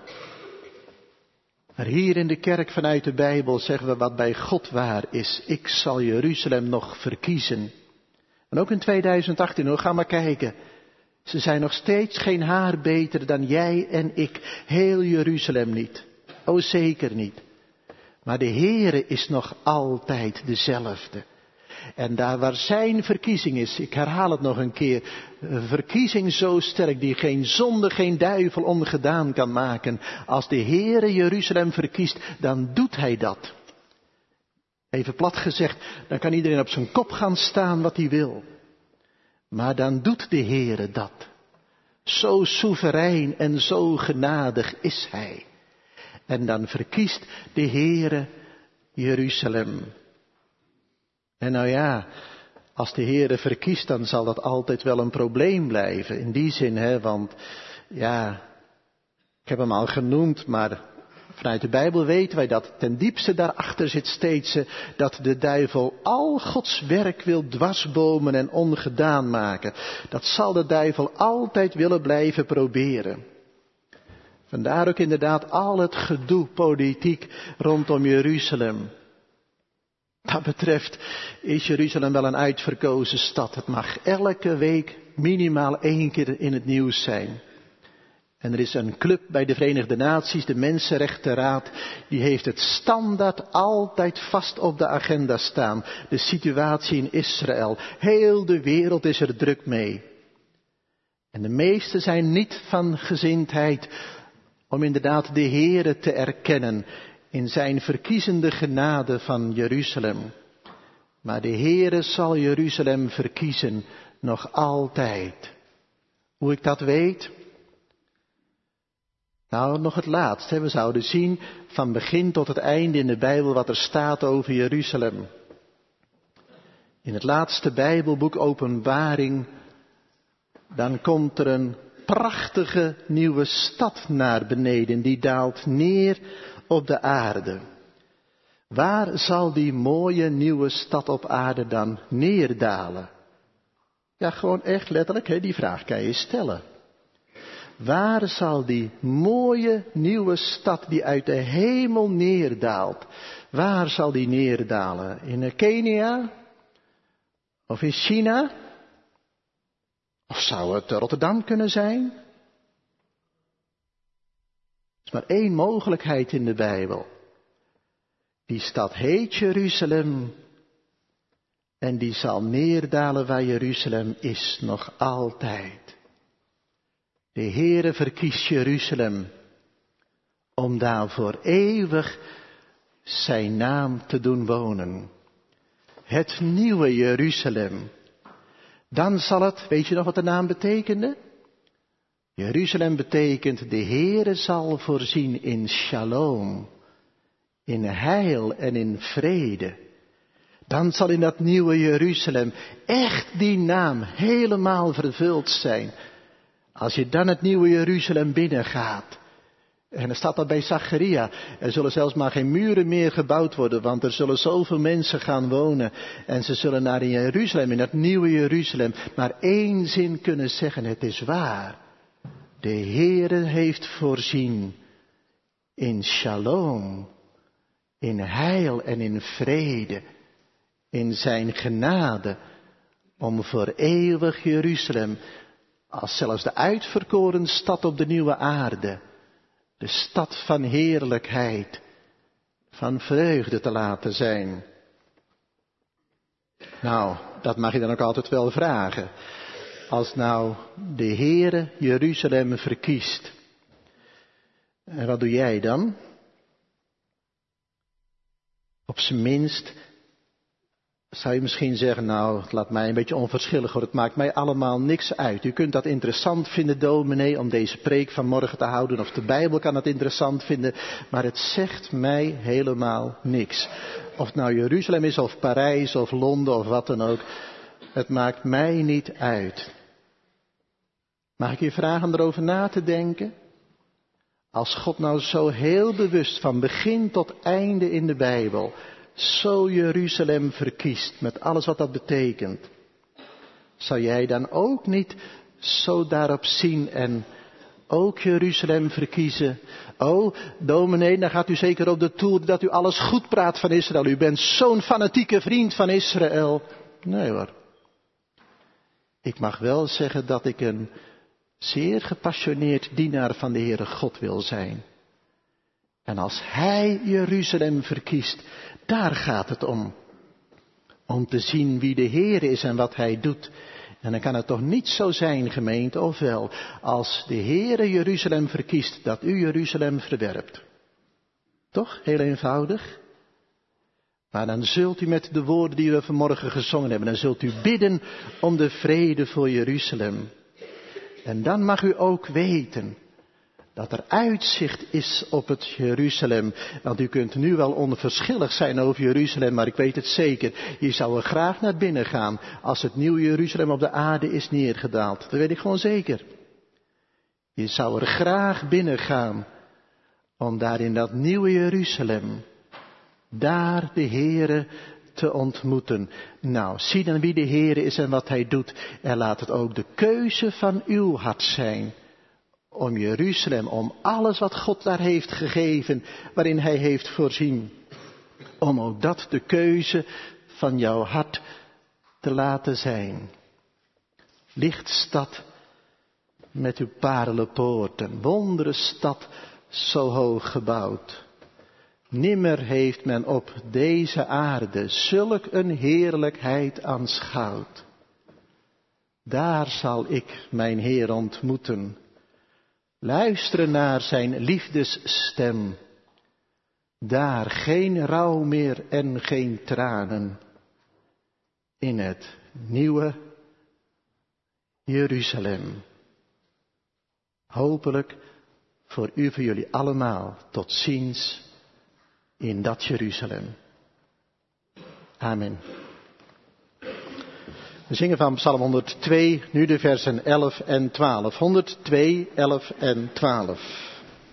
S2: Maar hier in de kerk vanuit de Bijbel zeggen we wat bij God waar is. Ik zal Jeruzalem nog verkiezen. En ook in tweeduizend achttien, hoor, ga maar kijken. Ze zijn nog steeds geen haar beter dan jij en ik. Heel Jeruzalem niet. Oh, zeker niet. Maar de Heere is nog altijd dezelfde. En daar waar zijn verkiezing is, ik herhaal het nog een keer, een verkiezing zo sterk die geen zonde, geen duivel ongedaan kan maken. Als de Heere Jeruzalem verkiest, dan doet hij dat. Even plat gezegd, dan kan iedereen op zijn kop gaan staan wat hij wil. Maar dan doet de Heere dat. Zo soeverein en zo genadig is hij. En dan verkiest de Heere Jeruzalem. En nou ja, als de Heere verkiest, dan zal dat altijd wel een probleem blijven. In die zin, hè, want ja, ik heb hem al genoemd, maar vanuit de Bijbel weten wij dat ten diepste daarachter zit steeds dat de duivel al Gods werk wil dwarsbomen en ongedaan maken. Dat zal de duivel altijd willen blijven proberen. Vandaar ook inderdaad al het gedoe politiek rondom Jeruzalem. Wat betreft is Jeruzalem wel een uitverkozen stad. Het mag elke week minimaal één keer in het nieuws zijn. En er is een club bij de Verenigde Naties, de Mensenrechtenraad, die heeft het standaard altijd vast op de agenda staan. De situatie in Israël. Heel de wereld is er druk mee. En de meesten zijn niet van gezindheid om inderdaad de Heere te erkennen in zijn verkiezende genade van Jeruzalem. Maar de Heere zal Jeruzalem verkiezen nog altijd. Hoe ik dat weet? Nou, nog het laatst. Hè. We zouden zien van begin tot het einde in de Bijbel wat er staat over Jeruzalem. In het laatste Bijbelboek Openbaring, dan komt er een prachtige nieuwe stad naar beneden. Die daalt neer op de aarde. Waar zal die mooie nieuwe stad op aarde dan neerdalen? Ja, gewoon echt letterlijk, hè, die vraag kan je stellen. Waar zal die mooie nieuwe stad die uit de hemel neerdaalt, waar zal die neerdalen? In Kenia? Of in China? Of zou het Rotterdam kunnen zijn? Er is maar één mogelijkheid in de Bijbel. Die stad heet Jeruzalem. En die zal neerdalen waar Jeruzalem is, nog altijd. De Heere verkiest Jeruzalem om daar voor eeuwig zijn naam te doen wonen. Het nieuwe Jeruzalem. Dan zal het, weet je nog wat de naam betekende? Jeruzalem betekent de Heere zal voorzien in shalom, in heil en in vrede. Dan zal in dat nieuwe Jeruzalem echt die naam helemaal vervuld zijn. Als je dan het nieuwe Jeruzalem binnengaat. En dan staat dat bij Zacharia. Er zullen zelfs maar geen muren meer gebouwd worden. Want er zullen zoveel mensen gaan wonen. En ze zullen naar in Jeruzalem, in dat nieuwe Jeruzalem, maar één zin kunnen zeggen. Het is waar. De Heere heeft voorzien in shalom. In heil en in vrede. In zijn genade. Om voor eeuwig Jeruzalem, als zelfs de uitverkoren stad op de nieuwe aarde, de stad van heerlijkheid, van vreugde te laten zijn. Nou, dat mag je dan ook altijd wel vragen. Als nou de Heere Jeruzalem verkiest, en wat doe jij dan? Op zijn minst zou je misschien zeggen, nou, het laat mij een beetje onverschillig hoor, het maakt mij allemaal niks uit. U kunt dat interessant vinden, dominee, om deze preek van morgen te houden, of de Bijbel kan dat interessant vinden, maar het zegt mij helemaal niks. Of het nou Jeruzalem is, of Parijs, of Londen, of wat dan ook, het maakt mij niet uit. Mag ik je vragen om erover na te denken? Als God nou zo heel bewust van begin tot einde in de Bijbel zo Jeruzalem verkiest, met alles wat dat betekent, zou jij dan ook niet zo daarop zien en ook Jeruzalem verkiezen? Oh, dominee, dan gaat u zeker op de toer dat u alles goed praat van Israël. U bent zo'n fanatieke vriend van Israël. Nee hoor. Ik mag wel zeggen dat ik een zeer gepassioneerd dienaar van de Heere God wil zijn. En als Hij Jeruzalem verkiest, daar gaat het om. Om te zien wie de Heere is en wat Hij doet. En dan kan het toch niet zo zijn, gemeente, of wel, als de Heere Jeruzalem verkiest, dat u Jeruzalem verwerpt. Toch? Heel eenvoudig. Maar dan zult u met de woorden die we vanmorgen gezongen hebben, dan zult u bidden om de vrede voor Jeruzalem. En dan mag u ook weten dat er uitzicht is op het Jeruzalem. Want u kunt nu wel onverschillig zijn over Jeruzalem, maar ik weet het zeker. Je zou er graag naar binnen gaan als het nieuwe Jeruzalem op de aarde is neergedaald. Dat weet ik gewoon zeker. Je zou er graag binnen gaan om daar in dat nieuwe Jeruzalem, daar de Heere te ontmoeten. Nou, zie dan wie de Heere is en wat Hij doet. En laat het ook de keuze van uw hart zijn om Jeruzalem, om alles wat God daar heeft gegeven, waarin hij heeft voorzien. Om ook dat de keuze van jouw hart te laten zijn. Lichtstad met uw paarlenpoorten, wondere stad zo hoog gebouwd. Nimmer heeft men op deze aarde zulk een heerlijkheid aanschouwd. Daar zal ik mijn Heer ontmoeten, luisteren naar zijn liefdesstem. Daar geen rouw meer en geen tranen, in het nieuwe Jeruzalem. Hopelijk voor u, voor jullie allemaal, tot ziens in dat Jeruzalem. Amen. We zingen van Psalm honderdtwee, nu de versen elf en twaalf. honderdtwee, elf en twaalf.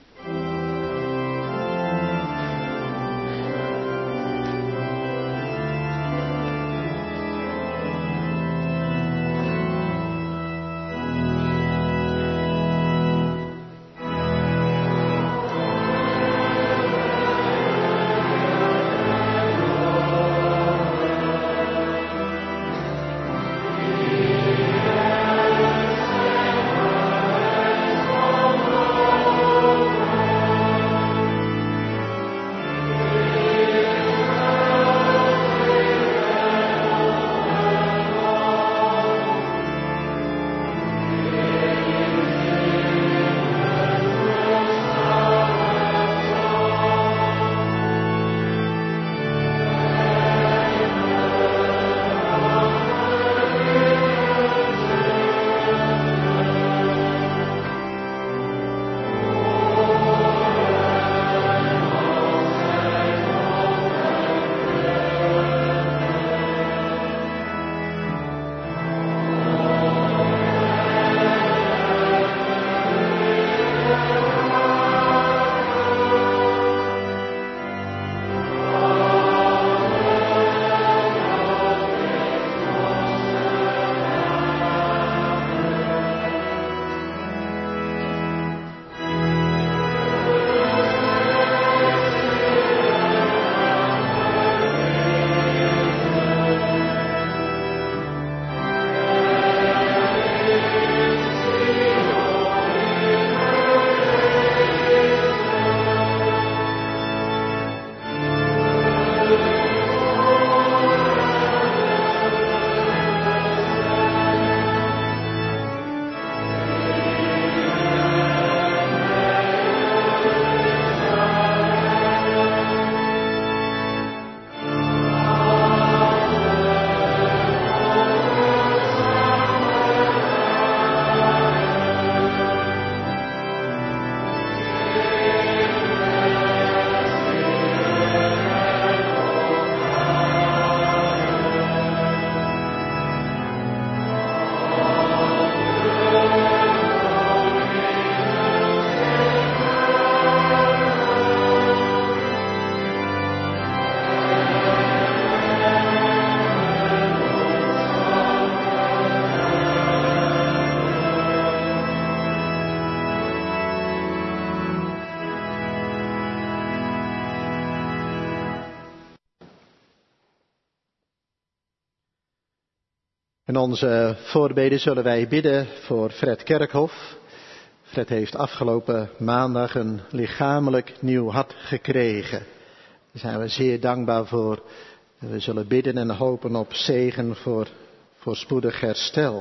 S2: In onze voorbeden zullen wij bidden voor Fred Kerkhoff. Fred heeft afgelopen maandag een lichamelijk nieuw hart gekregen. Daar zijn we zeer dankbaar voor. We zullen bidden en hopen op zegen voor, voor spoedig herstel.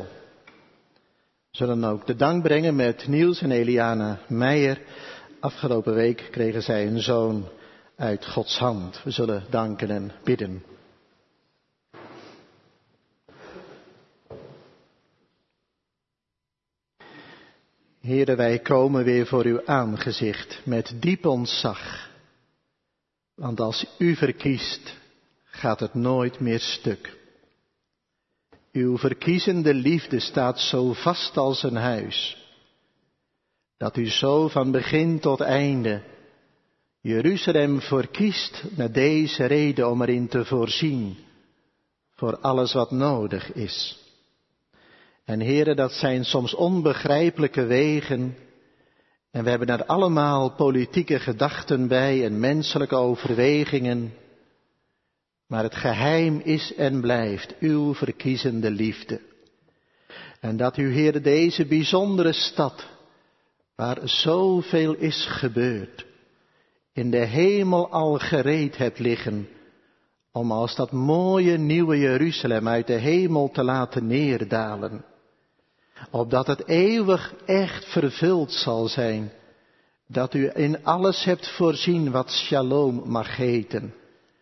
S2: We zullen ook de dank brengen met Niels en Eliana Meijer. Afgelopen week kregen zij een zoon uit Gods hand. We zullen danken en bidden. Heere, wij komen weer voor uw aangezicht met diep ontzag. Want als u verkiest, gaat het nooit meer stuk. Uw verkiezende liefde staat zo vast als een huis, dat u zo van begin tot einde Jeruzalem verkiest met deze reden om erin te voorzien voor alles wat nodig is. En Heere, dat zijn soms onbegrijpelijke wegen En we hebben daar allemaal politieke gedachten bij en menselijke overwegingen. Maar het geheim is en blijft uw verkiezende liefde. En dat u, Heere, deze bijzondere stad, waar zoveel is gebeurd, in de hemel al gereed hebt liggen, om als dat mooie nieuwe Jeruzalem uit de hemel te laten neerdalen. Opdat het eeuwig echt vervuld zal zijn, dat u in alles hebt voorzien wat shalom mag heten.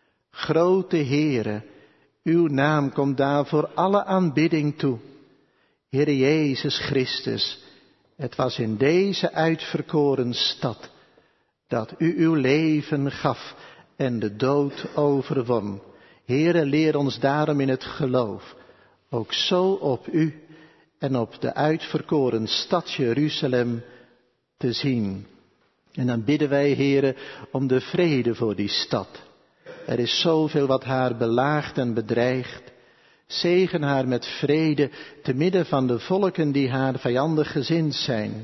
S2: Grote Heere, uw naam komt daarvoor alle aanbidding toe. Heere Jezus Christus, het was in deze uitverkoren stad dat u uw leven gaf en de dood overwon. Heere, leer ons daarom in het geloof ook zo op u en op de uitverkoren stad Jeruzalem te zien. En dan bidden wij, Heere, om de vrede voor die stad. Er is zoveel wat haar belaagt en bedreigt. Zegen haar met vrede te midden van de volken die haar vijandig gezind zijn.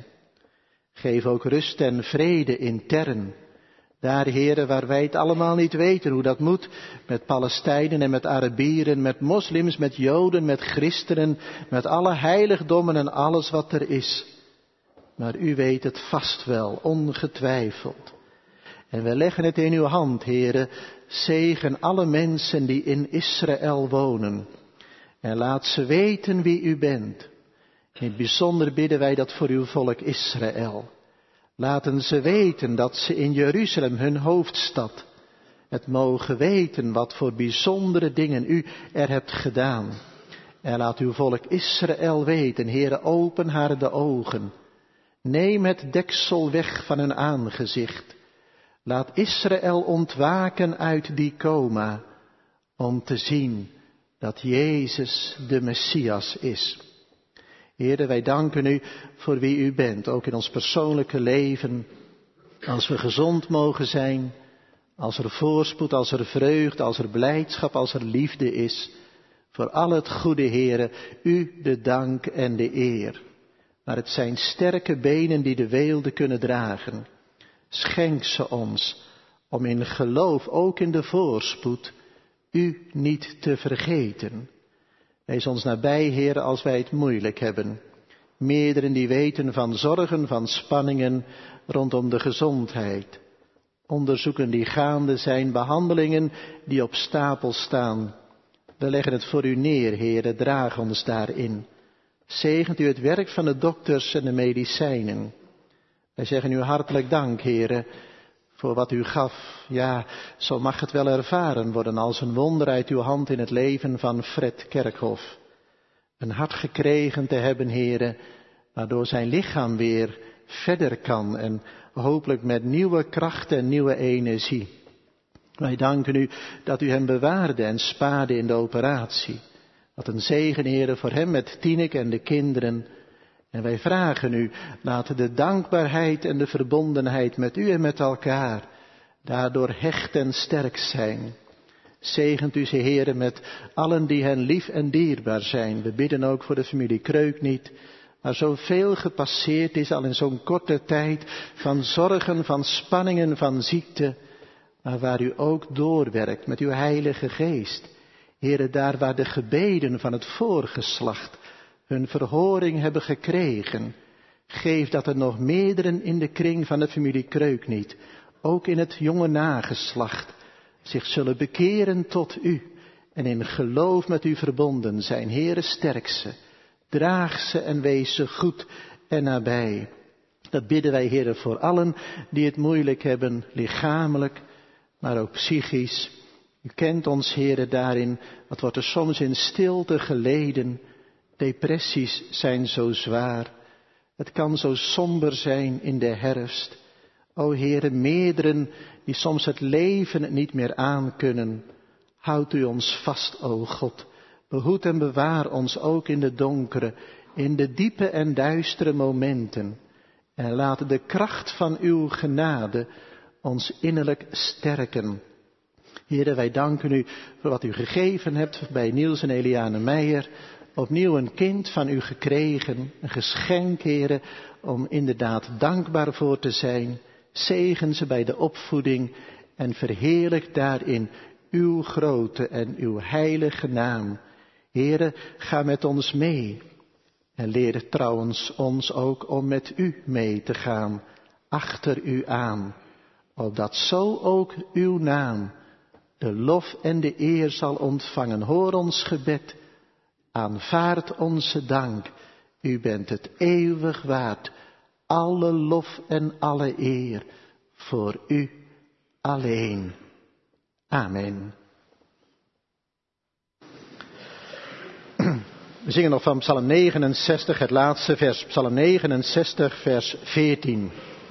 S2: Geef ook rust en vrede intern. Daar, Heere, waar wij het allemaal niet weten hoe dat moet, met Palestijnen en met Arabieren, met moslims, met Joden, met christenen, met alle heiligdommen en alles wat er is. Maar u weet het vast wel, ongetwijfeld. En we leggen het in uw hand, Heere, zegen alle mensen die in Israël wonen. En laat ze weten wie u bent. In het bijzonder bidden wij dat voor uw volk Israël. Laten ze weten dat ze in Jeruzalem, hun hoofdstad, het mogen weten wat voor bijzondere dingen u er hebt gedaan. En laat uw volk Israël weten, Heere, open haar de ogen. Neem het deksel weg van hun aangezicht. Laat Israël ontwaken uit die coma, om te zien dat Jezus de Messias is. Heere, wij danken u voor wie u bent, ook in ons persoonlijke leven. Als we gezond mogen zijn, als er voorspoed, als er vreugde, als er blijdschap, als er liefde is. Voor al het goede, Heere, u de dank en de eer. Maar het zijn sterke benen die de weelde kunnen dragen. Schenk ze ons, om in geloof, ook in de voorspoed, u niet te vergeten. Wees ons nabij, Heer, als wij het moeilijk hebben. Meerderen die weten van zorgen, van spanningen rondom de gezondheid. Onderzoeken die gaande zijn, behandelingen die op stapel staan. We leggen het voor u neer, Heer, draag ons daarin. Zegent u het werk van de dokters en de medicijnen. Wij zeggen u hartelijk dank, Heere, voor wat u gaf. Ja, zo mag het wel ervaren worden als een wonder uit uw hand in het leven van Fred Kerkhoff. Een hart gekregen te hebben, Heere, waardoor zijn lichaam weer verder kan en hopelijk met nieuwe kracht en nieuwe energie. Wij danken u dat u hem bewaarde en spaarde in de operatie. Wat een zegen, Heere, voor hem met Tineke en de kinderen. En wij vragen u, laat de dankbaarheid en de verbondenheid met u en met elkaar daardoor hecht en sterk zijn. Zegent u ze, Heere, met allen die hen lief en dierbaar zijn. We bidden ook voor de familie Kreukniet, waar zoveel gepasseerd is al in zo'n korte tijd, van zorgen, van spanningen, van ziekte, maar waar u ook doorwerkt met uw heilige geest. Heere, daar waar de gebeden van het voorgeslacht hun verhoring hebben gekregen, geef dat er nog meerderen in de kring van de familie Kreukniet, ook in het jonge nageslacht, zich zullen bekeren tot u en in geloof met u verbonden zijn. Heere, sterk ze, draag ze en wees ze goed en nabij. Dat bidden wij, Heere, voor allen die het moeilijk hebben, lichamelijk, maar ook psychisch. U kent ons, Heere, daarin, wat wordt er soms in stilte geleden. Depressies zijn zo zwaar. Het kan zo somber zijn in de herfst. O Heere, meerderen die soms het leven niet meer aankunnen. Houd u ons vast, o God. Behoed en bewaar ons ook in de donkere, in de diepe en duistere momenten. En laat de kracht van uw genade ons innerlijk sterken. Heere, wij danken u voor wat u gegeven hebt bij Niels en Eliane Meijer. opnieuw een kind van u gekregen, een geschenk, Heere, om inderdaad dankbaar voor te zijn. Zegen ze bij de opvoeding en verheerlijk daarin uw grote en uw heilige naam. Heere, ga met ons mee. En leer trouwens ons ook om met u mee te gaan, achter u aan, opdat zo ook uw naam de lof en de eer zal ontvangen. Hoor ons gebed, aanvaard onze dank. U bent het eeuwig waard, alle lof en alle eer voor u alleen. Amen. We zingen nog van Psalm negenenzestig, het laatste vers, Psalm negenenzestig, vers veertien.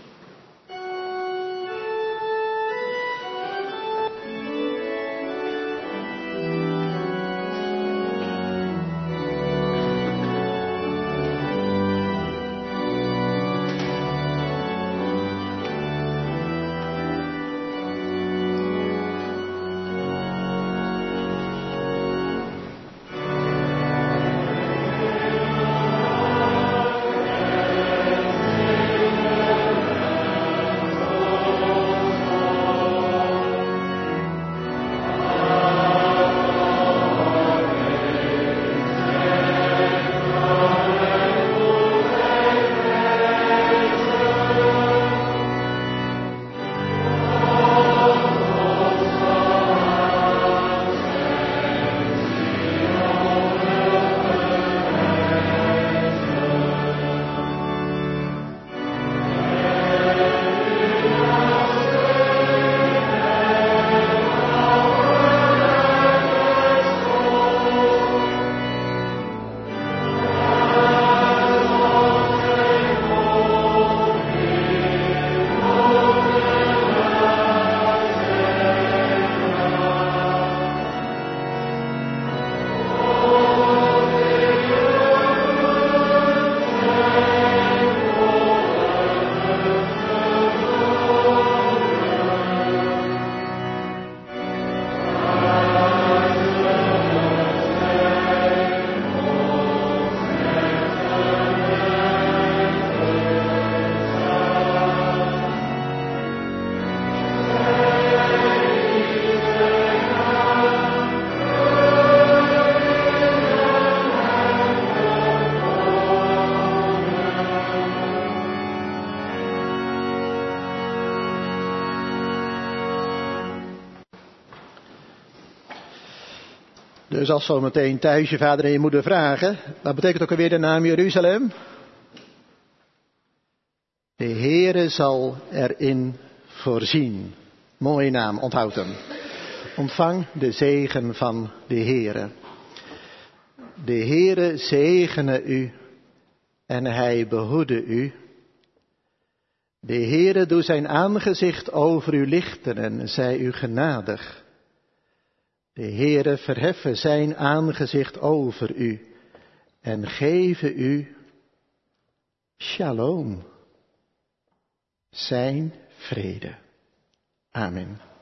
S2: Dus als zo meteen thuis je vader en je moeder vragen, wat betekent ook alweer de naam Jeruzalem? De Heere zal erin voorzien. Mooie naam, onthoud hem. Ontvang de zegen van de Heere. De Heere zegene u en hij behoede u. De Heere doe zijn aangezicht over u lichten en zij u genadig. De Heere verheffen zijn aangezicht over u en geven u shalom, zijn vrede. Amen.